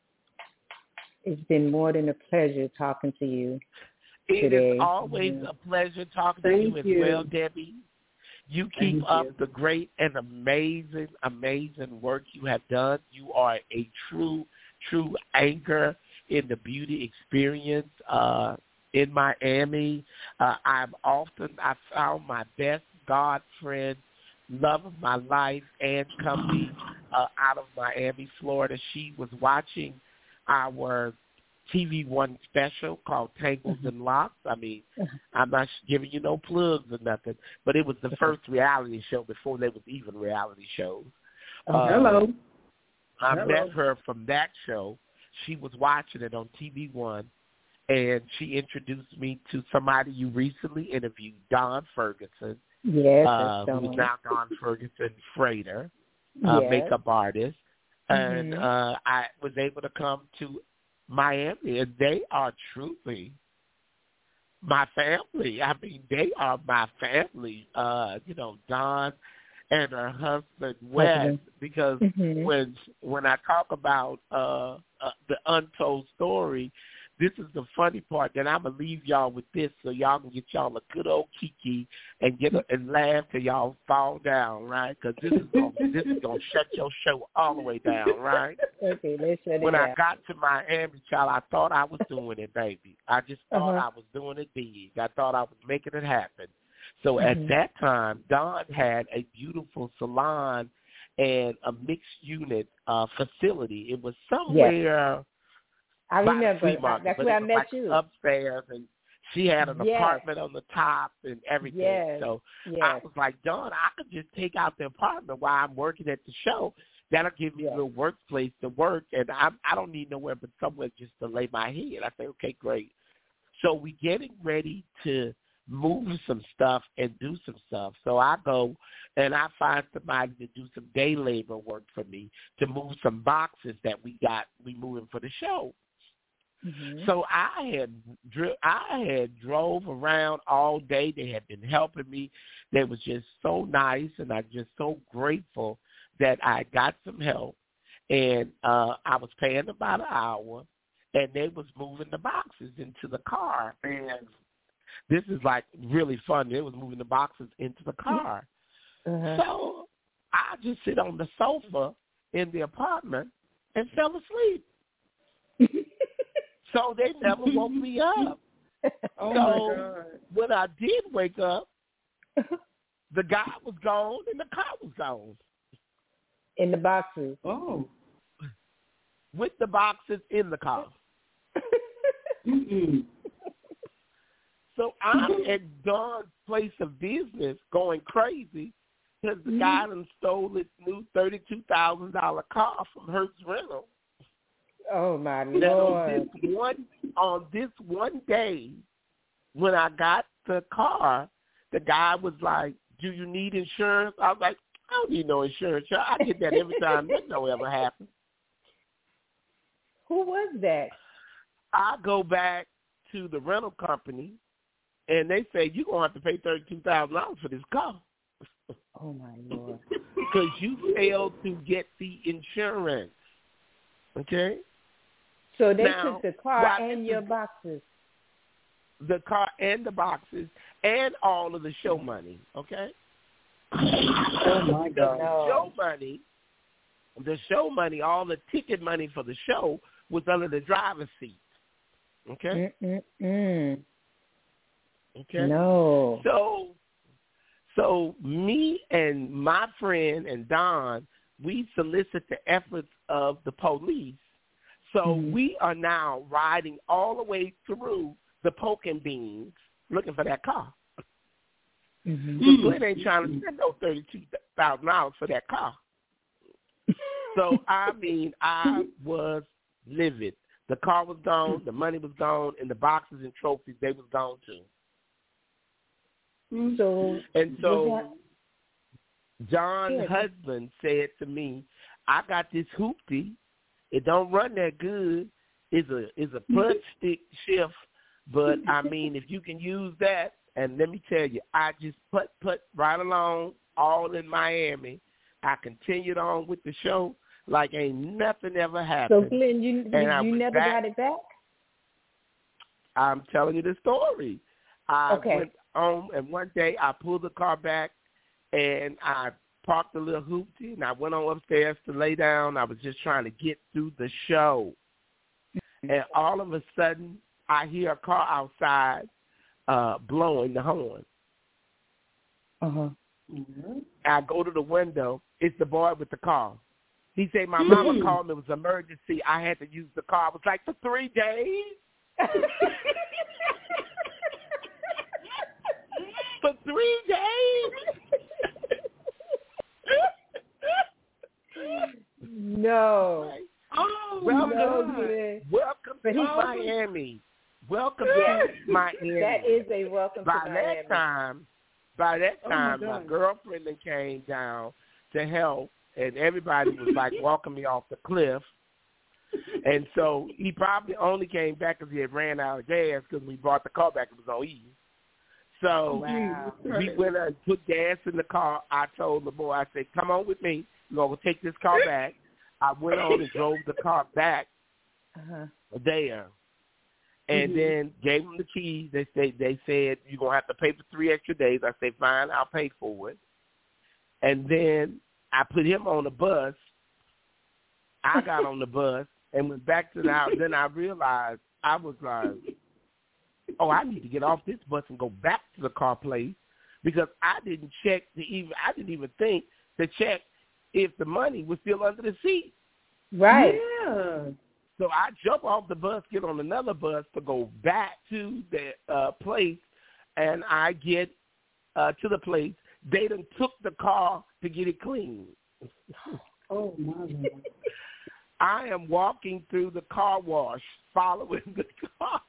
it's been more than a pleasure talking to you. It is always a pleasure talking to you as well, Debbie. You keep up the great and amazing, amazing work you have done. You are a true anchor in the beauty experience in Miami. I found my best God friend, love of my life, and company out of Miami, Florida. She was watching our TV One special called Tangles and Locks. I mean, I'm not giving you no plugs or nothing, but it was the first reality show before there was even reality shows. Hello. I met her from that show. She was watching it on TV One, and she introduced me to somebody you recently interviewed, Dawn Ferguson. Yes, who's now Dawn Ferguson Frater, makeup artist. And I was able to come to Miami, and they are truly my family. I mean, they are my family. You know, Dawn and her husband Wes, because when I talk about the untold story, this is the funny part. That I'm gonna leave y'all with this, so y'all can get y'all a good old kiki and and laugh till y'all fall down, right? Because this is gonna shut your show all the way down, right? Okay, let's shut it When down. I got to Miami, child, I thought I was doing it, baby. I just thought I was doing it big. I thought I was making it happen. So at that time, Dawn had a beautiful salon and a mixed unit facility. It was somewhere. I remember. That's where I met like you. Upstairs, and she had an apartment on the top and everything. Yes. So I was like, Dawn, I could just take out the apartment while I'm working at the show. That'll give me a little workplace to work, and I don't need nowhere but somewhere just to lay my head. I say, okay, great. So we getting ready to move some stuff and do some stuff. So I go and I find somebody to do some day labor work for me to move some boxes that we moving for the show. So I had drove around all day. They had been helping me. They was just so nice, and I'm just so grateful that I got some help. And I was paying about an hour, and they was moving the boxes into the car. And this is like really fun. They was moving the boxes into the car. So I just sit on the sofa in the apartment and fell asleep. So they never woke me up. Oh, so my God. when I did wake up, the guy was gone and the car was gone. In the boxes. Oh. With the boxes in the car. So I'm at Don's place of business going crazy because the guy done stole his new $32,000 car from Hertz Rental. Oh, my Lord. Lord. On this one day, when I got the car, the guy was like, do you need insurance? I was like, I don't need no insurance. I get that every time. That don't ever happen. Who was that? I go back to the rental company, and they say, you're going to have to pay $32,000 for this car. Oh, my Lord. Because you failed to get the insurance. Okay? So they now, took the car and your boxes. The car and the boxes and all of the show money, okay? Oh, my God. The show money, all the ticket money for the show was under the driver's seat. Okay? Okay? No. So me and my friend and Don, we solicit the efforts of the police. So we are now riding all the way through the Polk and Beans looking for that car. Glenn ain't trying to spend no $32,000 for that car. So, I mean, I was livid. The car was gone, the money was gone, and the boxes and trophies, they was gone too. So John's husband said to me, I got this hoopty. It don't run that good. It's a punch stick shift, but I mean, if you can use that, and let me tell you, I just put right along, all in Miami. I continued on with the show like ain't nothing ever happened. So Glenn, you never got it back? I'm telling you the story. I went home, and one day I pulled the car back, and I parked the little hoopty, and I went on upstairs to lay down. I was just trying to get through the show. And all of a sudden, I hear a car outside blowing the horn. I go to the window. It's the boy with the car. He said, my mama called me. It was an emergency. I had to use the car. I was like, for 3 days? For 3 days? No. Oh, welcome to Miami. Welcome to Miami. That is a welcome to Miami. By that time, my girlfriend came down to help, and everybody was like walking me off the cliff. And so he probably only came back because he had ran out of gas because we brought the car back. It was on E. So we went and put gas in the car. I told the boy, I said, come on with me. We're going to take this car back. I went on and drove the car back there. And then gave them the keys. They said, you're going to have to pay for 3 extra days. I said, fine, I'll pay for it. And then I put him on the bus. I got on the bus and went back to the house. Then I realized, I was like, oh, I need to get off this bus and go back to the car place because I didn't even think to check if the money was still under the seat. Right. Yeah. So I jump off the bus, get on another bus to go back to the place, and I get to the place. They done took the car to get it clean. Oh, my God. I am walking through the car wash, following the car.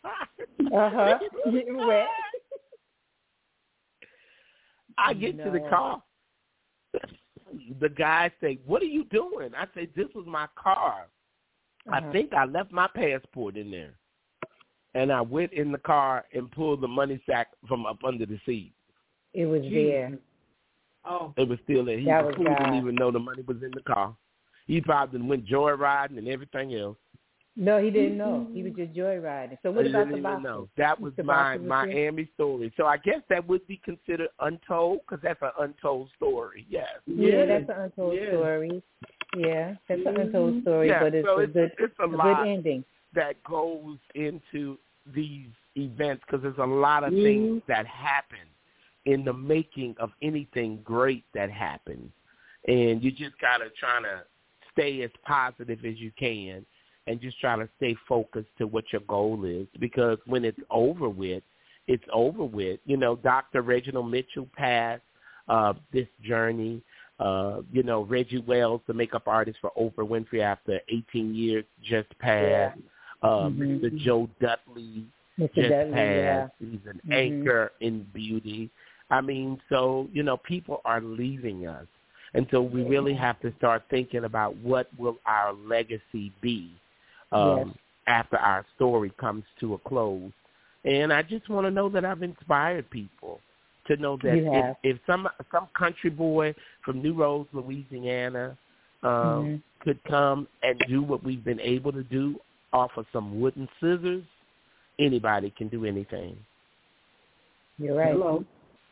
I get to the car. The guy say, what are you doing? I say, this was my car. I think I left my passport in there. And I went in the car and pulled the money sack from up under the seat. It was there. Oh. It was still there. He didn't even know the money was in the car. He probably went joyriding and everything else. No, he didn't know. He was just joyriding. So what about the boxing? No, that was The my boxing Miami story. So I guess that would be considered untold because that's an untold story. Yes. Yeah, that's an untold story. Yeah, that's an untold story, yeah, but it's so a good, it's a good lot ending. That goes into these events because there's a lot of things that happen in the making of anything great that happens. And you just got to try to stay as positive as you can and just try to stay focused to what your goal is, because when it's over with, it's over with. You know, Dr. Reginald Mitchell passed this journey. You know, Reggie Wells, the makeup artist for Oprah Winfrey after 18 years, just passed. Mr. Joe Dudley just passed. Yeah. He's an anchor in beauty. I mean, so, you know, people are leaving us. And so we really have to start thinking about what will our legacy be after our story comes to a close. And I just want to know that I've inspired people to know that if some country boy from New Roads, Louisiana, could come and do what we've been able to do off of some wooden scissors, anybody can do anything. You're right. Hello.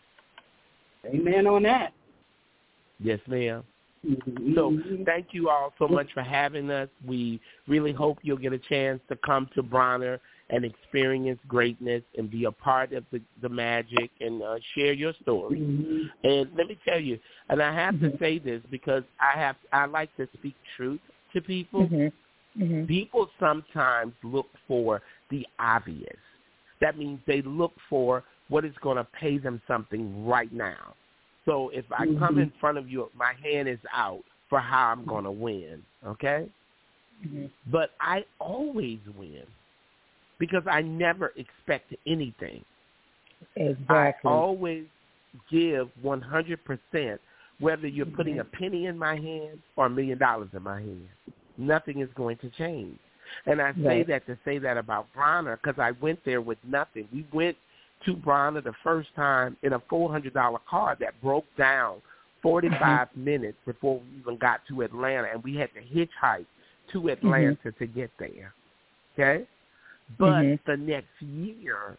Amen on that. Yes, ma'am. So thank you all so much for having us. We really hope you'll get a chance to come to Bronner and experience greatness and be a part of the magic and share your story. And let me tell you, and I have to say this because I like to speak truth to people. People sometimes look for the obvious. That means they look for what is going to pay them something right now. So if I come in front of you, my hand is out for how I'm going to win, okay? But I always win because I never expect anything. Exactly. I always give 100%, whether you're putting a penny in my hand or $1 million in my hand. Nothing is going to change. And I say that to say that about Bronner because I went there with nothing. We went to Bronner the first time in a $400 car that broke down 45 minutes before we even got to Atlanta, and we had to hitchhike to Atlanta to get there, okay? But the next year,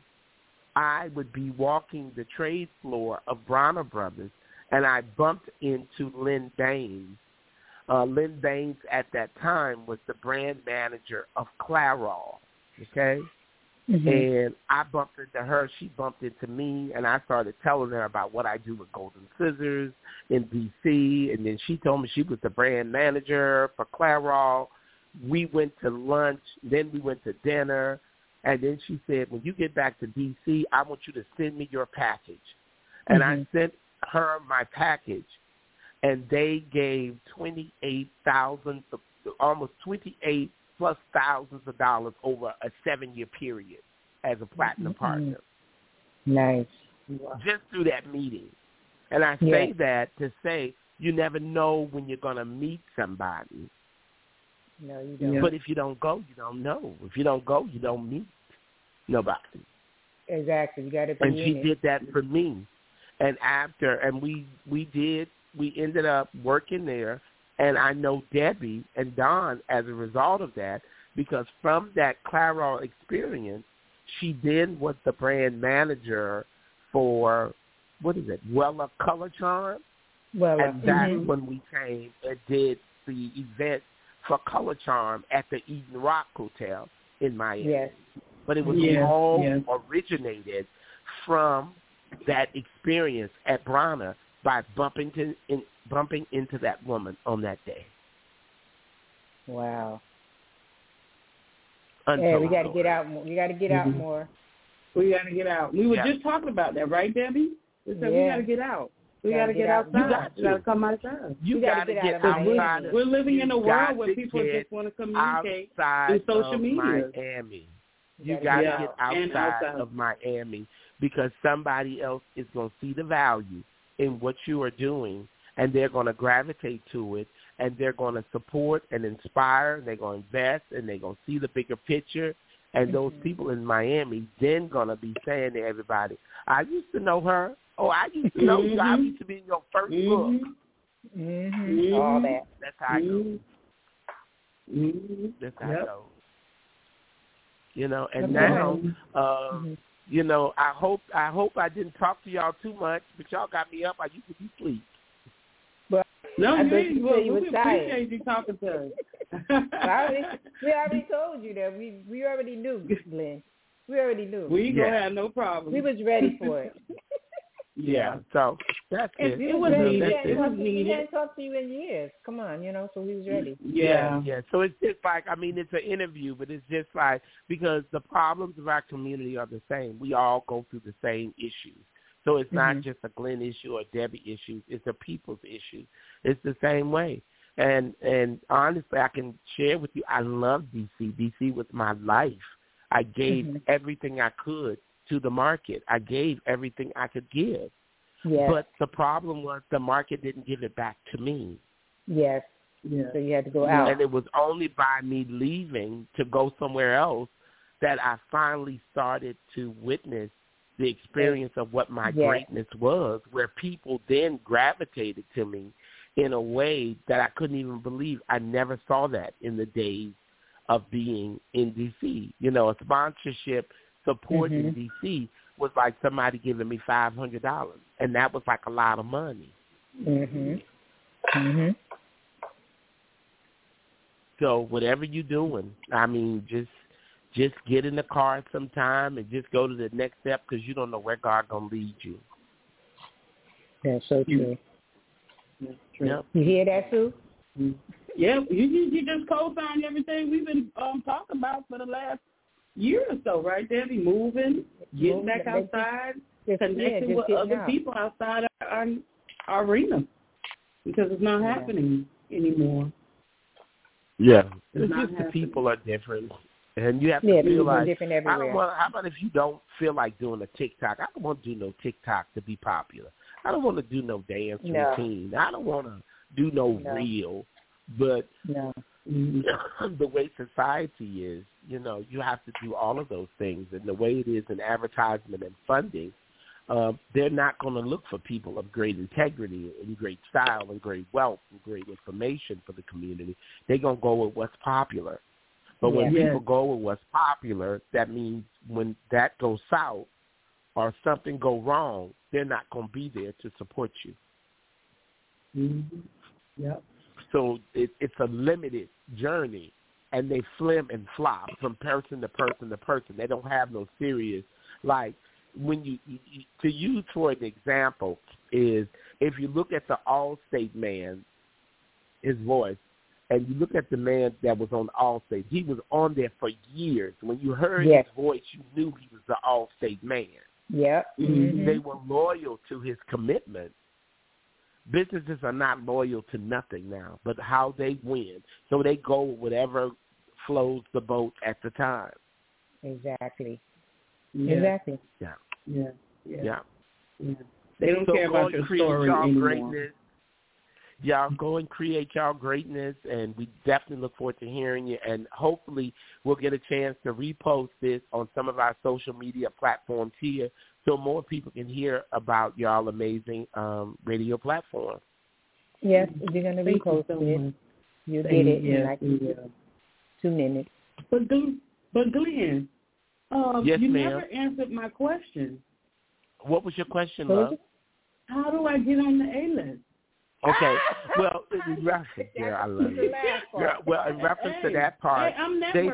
I would be walking the trade floor of Bronner Brothers, and I bumped into Lynn Baines. Lynn Baines at that time was the brand manager of Clairol, okay? And I bumped into her, she bumped into me, and I started telling her about what I do with Golden Scissors in D.C., and then she told me she was the brand manager for Clairol. We went to lunch, then we went to dinner, and then she said, when you get back to D.C., I want you to send me your package. And I sent her my package, and they gave $28,000, almost 28 plus thousands of dollars over a 7-year period as a platinum partner. Nice. Just through that meeting. And I say that to say you never know when you're going to meet somebody. No, you don't. But if you don't go, you don't know. If you don't go, you don't meet nobody. Exactly. You got to be And she did that for me. And we ended up working there. And I know Debbie and Don as a result of that, because from that Clairol experience, she then was the brand manager for, Wella Color Charm. And that's when we came and did the event for Color Charm at the Eden Rock Hotel in Miami. Yes. But it was all originated from that experience at Bronner by bumping into that woman on that day. Wow. Yeah, we got to get out more. We got to get out more. We got to get out. We were just talking about that, right, Debbie? We said we got to get out. We got to get outside. We got to come outside. You got to get outside. We're living in a world where people just want to communicate through social media. Miami. You got to get outside of Miami because somebody else is going to see the value in what you are doing, and they're going to gravitate to it, and they're going to support and inspire, and they're going to invest, and they're going to see the bigger picture. And those people in Miami then going to be saying to everybody, I used to know her. Oh, I used to know you. I used to be in your first book. All that. That's how I go. That's how I go. And now, I hope I didn't talk to y'all too much, but y'all got me up. I used to be asleep. Well, no, we appreciate you talking to us. we already told you that. We already knew, Glenn. We already knew. We gonna have no problem. We was ready for it. Yeah, so that's it. It was needed. We hadn't talked to you in years. Come on, so we was ready. Yeah. So it's just like, it's an interview, but it's just like, because the problems of our community are the same. We all go through the same issues. So it's not just a Glenn issue or Debbie issue. It's a people's issue. It's the same way. And honestly, I can share with you, I love D.C. D.C. was my life. I gave everything I could to the market. I gave everything I could give. Yes. But the problem was the market didn't give it back to me. Yes. So you had to go out. And it was only by me leaving to go somewhere else that I finally started to witness the experience of what my greatness was, where people then gravitated to me in a way that I couldn't even believe. I never saw that in the days of being in D.C. A sponsorship support in D.C. was like somebody giving me $500, and that was like a lot of money. So whatever you're doing, just get in the car sometime and just go to the next step, because you don't know where God gonna lead you. That's so true. That's true. Yep. You hear that, Sue? Yeah, you just co-signed everything we've been talking about for the last year or so, right, Debbie? Moving, getting back outside, connecting with other people outside our arena, because it's not happening anymore. Yeah, it's just the people are different. And you have to feel like, different everywhere. how about if you don't feel like doing a TikTok? I don't want to do no TikTok to be popular. I don't want to do no dance routine. I don't want to do no reel. But the way society is, you have to do all of those things. And the way it is in advertisement and funding, they're not going to look for people of great integrity and great style and great wealth and great information for the community. They're going to go with what's popular. But when people go with what's popular, that means when that goes south or something go wrong, they're not going to be there to support you. Yep. So it's a limited journey, and they flim and flop from person to person to person. They don't have no serious, like, when you to use for an example is, if you look at the Allstate man, his voice, and you look at the man that was on Allstate, he was on there for years. When you heard his voice, you knew he was the Allstate man. Yep. They were loyal to his commitment. Businesses are not loyal to nothing now, but how they win. So they go with whatever flows the boat at the time. Exactly. Yeah. Exactly. Yeah. They don't care about your story anymore. Greatness. Y'all go and create y'all greatness, and we definitely look forward to hearing you. And hopefully we'll get a chance to repost this on some of our social media platforms here, so more people can hear about y'all amazing radio platform. Yes, we're going to repost it. You'll get it in like 2 minutes. But Glenn, yes, you ma'am. never answered my question. What was your question, love? How do I get on the A-list? Okay, well, in reference, I love you. Well, in reference to that part, they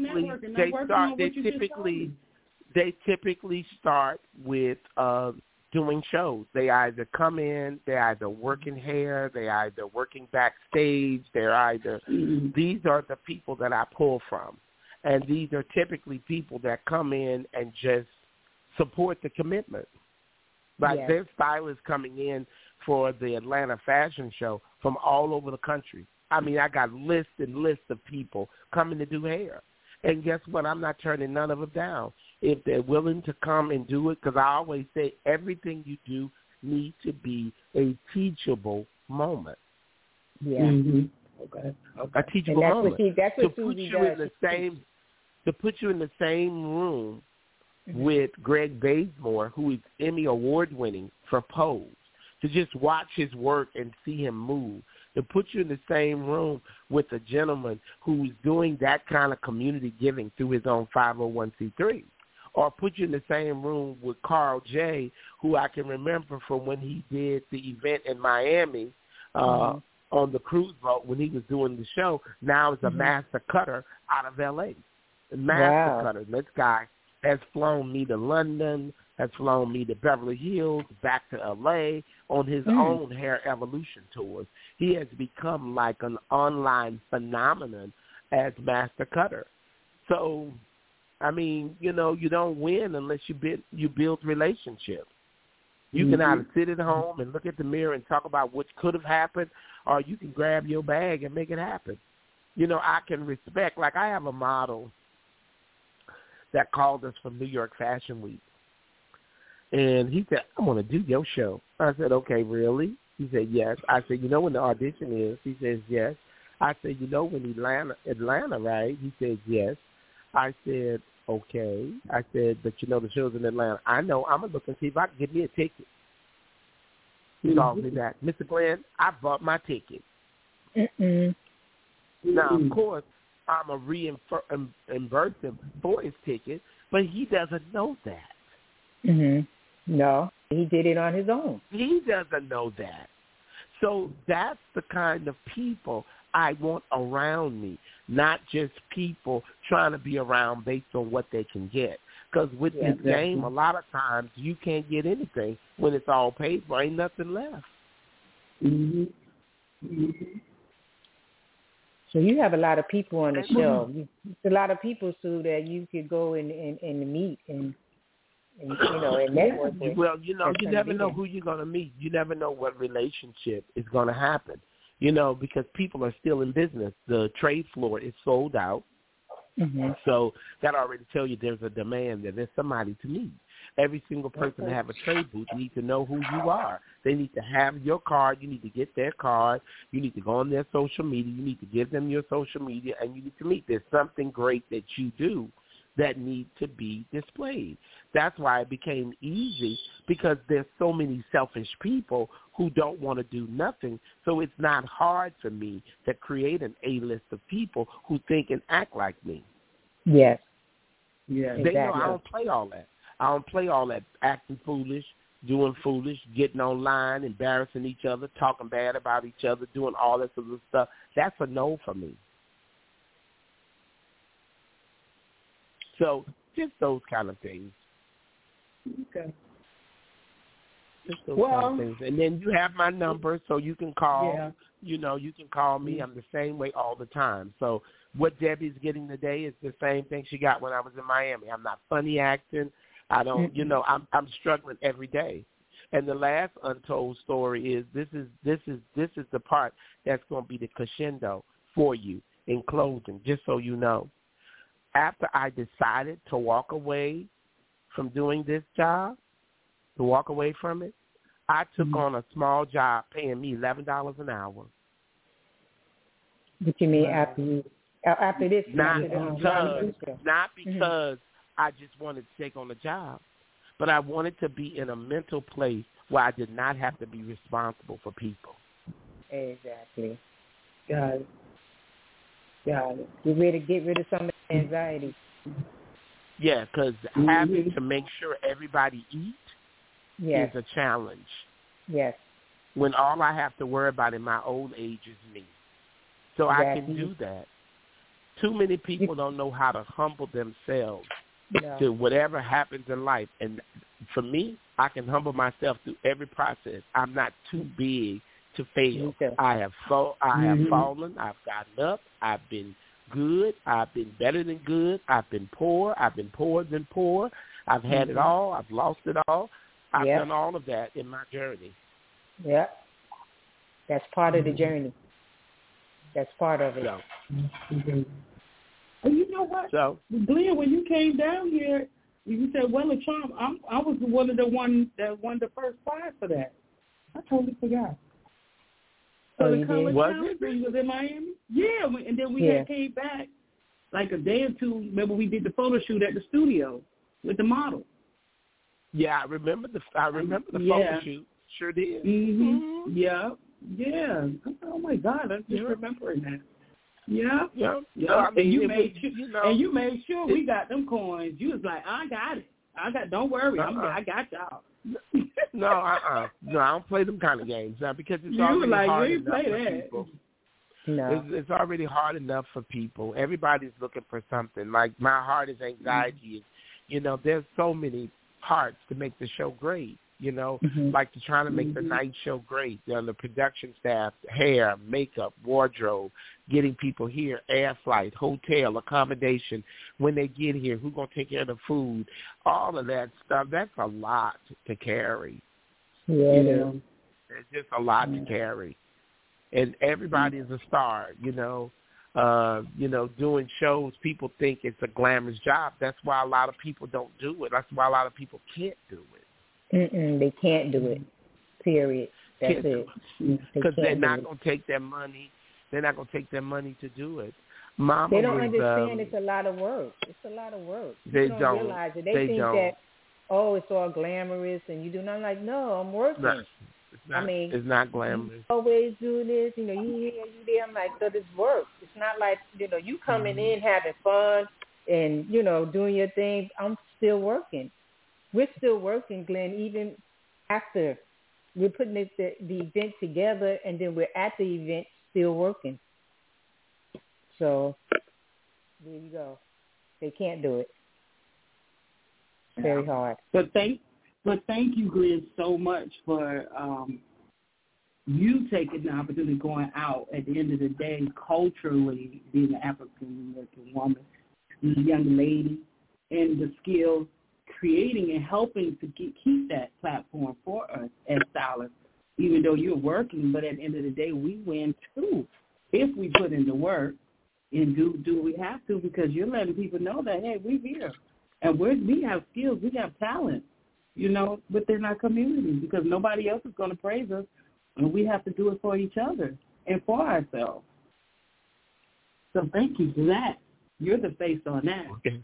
typically start with doing shows. They either come in, they're either working hair, they're either working backstage, these are the people that I pull from. And these are typically people that come in and just support the commitment. Like there's stylists coming in for the Atlanta Fashion Show from all over the country. I mean, I got lists and lists of people coming to do hair. And guess what? I'm not turning none of them down if they're willing to come and do it, because I always say everything you do needs to be a teachable moment. Yeah. Okay. A teachable moment. That's what to put Susie you does. To put you in the same room with Greg Bazemore, who is Emmy Award winning for Pose, to just watch his work and see him move, to put you in the same room with a gentleman who's doing that kind of community giving through his own 501c3. Or put you in the same room with Carl J., who I can remember from when he did the event in Miami on the cruise boat when he was doing the show. Now is a master cutter out of L.A. Master cutter. This guy has flown me to London, has flown me to Beverly Hills, back to L.A. on his own hair evolution tours. He has become like an online phenomenon as master cutter. So, I mean, you know, you don't win unless you build relationships. You can either sit at home and look at the mirror and talk about what could have happened, or you can grab your bag and make it happen. You know, I can respect, like I have a model that called us from New York Fashion Week. And he said, I want to do your show. I said, okay, really? He said, yes. I said, you know when the audition is? He says, yes. I said, you know when Atlanta, right? He said, yes. I said, okay. I said, but you know the show's in Atlanta. I know. I'm going to look and see if I can get me a ticket. He calls me back. Mr. Glenn, I bought my ticket. Now, of course, I'm going to reimburse him for his ticket, but he doesn't know that. No, he did it on his own. He doesn't know that. So that's the kind of people I want around me, not just people trying to be around based on what they can get. Because with this game, a lot of times you can't get anything when it's all paid for. Ain't nothing left. So you have a lot of people on the show. A lot of people, Sue, that you could go and meet and you know, and network with. Well, you know, you never know who you're going to meet. You never know what relationship is going to happen, you know, because people are still in business. The trade floor is sold out. So that already tells you there's a demand there. There's somebody to meet. Every single person to have a trade booth needs to know who you are. They need to have your card. You need to get their card. You need to go on their social media. You need to give them your social media, and you need to meet. There's something great that you do that need to be displayed. That's why it became easy, because there's so many selfish people who don't want to do nothing. So it's not hard for me to create an A-list of people who think and act like me. Yes. Yeah. They know I don't play all that. I don't play all that acting foolish, doing foolish, getting online, embarrassing each other, talking bad about each other, doing all that sort of stuff. That's a no for me. So just those kind of things. Okay. Just those kind of things. And then you have my number, so you can call. Yeah. You know, you can call me. I'm the same way all the time. So what Debbie's getting today is the same thing she got when I was in Miami. I'm not funny acting. I don't, you know, I'm struggling every day. And the last untold story is this is the part that's going to be the crescendo for you in closing, just so you know. After I decided to walk away from doing this job, to walk away from it, I took on a small job paying me $11 an hour. What you mean after this? Not because I just wanted to take on a job, but I wanted to be in a mental place where I did not have to be responsible for people. Exactly. Got it. Get rid of some of the anxiety. Yeah, because having to make sure everybody eat is a challenge. Yes. When all I have to worry about in my old age is me. So I can do that. Too many people don't know how to humble themselves to whatever happens in life. And for me, I can humble myself through every process. I'm not too big to fail. I have fallen. I've gotten up. I've been good. I've been better than good. I've been poor. I've been poorer than poor. I've had it all. I've lost it all. I've done all of that in my journey. Yeah. That's part of the journey. That's part of it. So. Well, you know what? So, Glenn, when you came down here, you said, well, a charm. I was one of the one that won the first prize for that. I totally forgot. So the Color Challenge was in Miami? Yeah, and then we had came back like a day or two. Remember, we did the photo shoot at the studio with the model. Yeah, I remember the photo shoot. Sure did. Yeah. Yeah. Oh my God, I'm just remembering that. Yeah. Yeah. And you made sure we got them coins. You was like, I got it. Don't worry, I got y'all. No, I don't play them kind of games now because it's already hard enough for people. No. It's already hard enough for people. Everybody's looking for something. Like my heart is anxiety. You know, there's so many parts to make the show great. You know, like to trying to make the night show great. The production staff, hair, makeup, wardrobe, getting people here, air flight, hotel, accommodation. When they get here, who's going to take care of the food? All of that stuff. That's a lot to carry. Yeah, it's just a lot to carry. And everybody is a star, doing shows. People think it's a glamorous job. That's why a lot of people don't do it. That's why a lot of people can't do it. They can't do it. Period. That's it. Because they're not going to take their money. They're not going to take their money to do it. Mama they don't understand it's a lot of work. It's a lot of work. They don't realize it. They think that, it's all glamorous and you do not. I'm like, no, I'm working. It's not glamorous. Always do this, you here, you there. I'm like, so this work. It's not like, you coming in having fun and, doing your thing. I'm still working. We're still working, Glenn, even after we're putting the event together and then we're at the event still working. So there you go. They can't do it. Very hard. But thank you, Glenn, so much for you taking the opportunity going out at the end of the day, culturally being an African-American woman, young lady, and the skills, creating and helping to keep that platform for us as stylists, even though you're working. But at the end of the day, we win too if we put in the work and do we have to, because you're letting people know that, hey, we're here and we have skills, we have talent, within our community, because nobody else is going to praise us, and we have to do it for each other and for ourselves. So thank you for that. You're the face on that. Okay.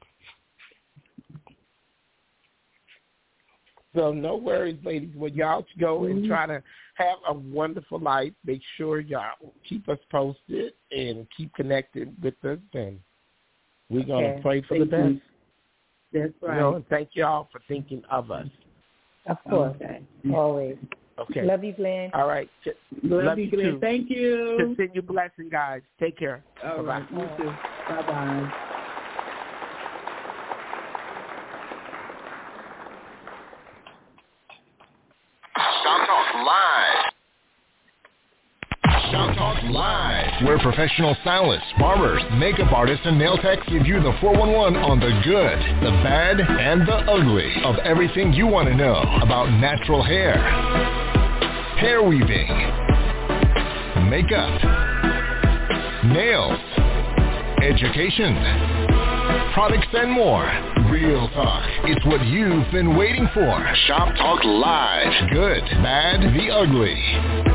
So no worries, ladies. Well, y'all go and try to have a wonderful life. Make sure y'all keep us posted and keep connected with us. And we're going to pray for the best. That's right. And thank y'all for thinking of us. Of course. Okay. Always. Okay. Love you, Glenn. All right. Love you, Glenn. Too. Thank you. Continue blessing, guys. Take care. All right. You too. Bye-bye. Shop Talk Live. Shop Talk Live, where professional stylists, barbers, makeup artists, and nail techs give you the 411 on the good, the bad, and the ugly of everything you want to know about natural hair, hair weaving, makeup, nails, education, products, and more. Real talk. It's what you've been waiting for. Shop Talk Live. Good, bad, the ugly.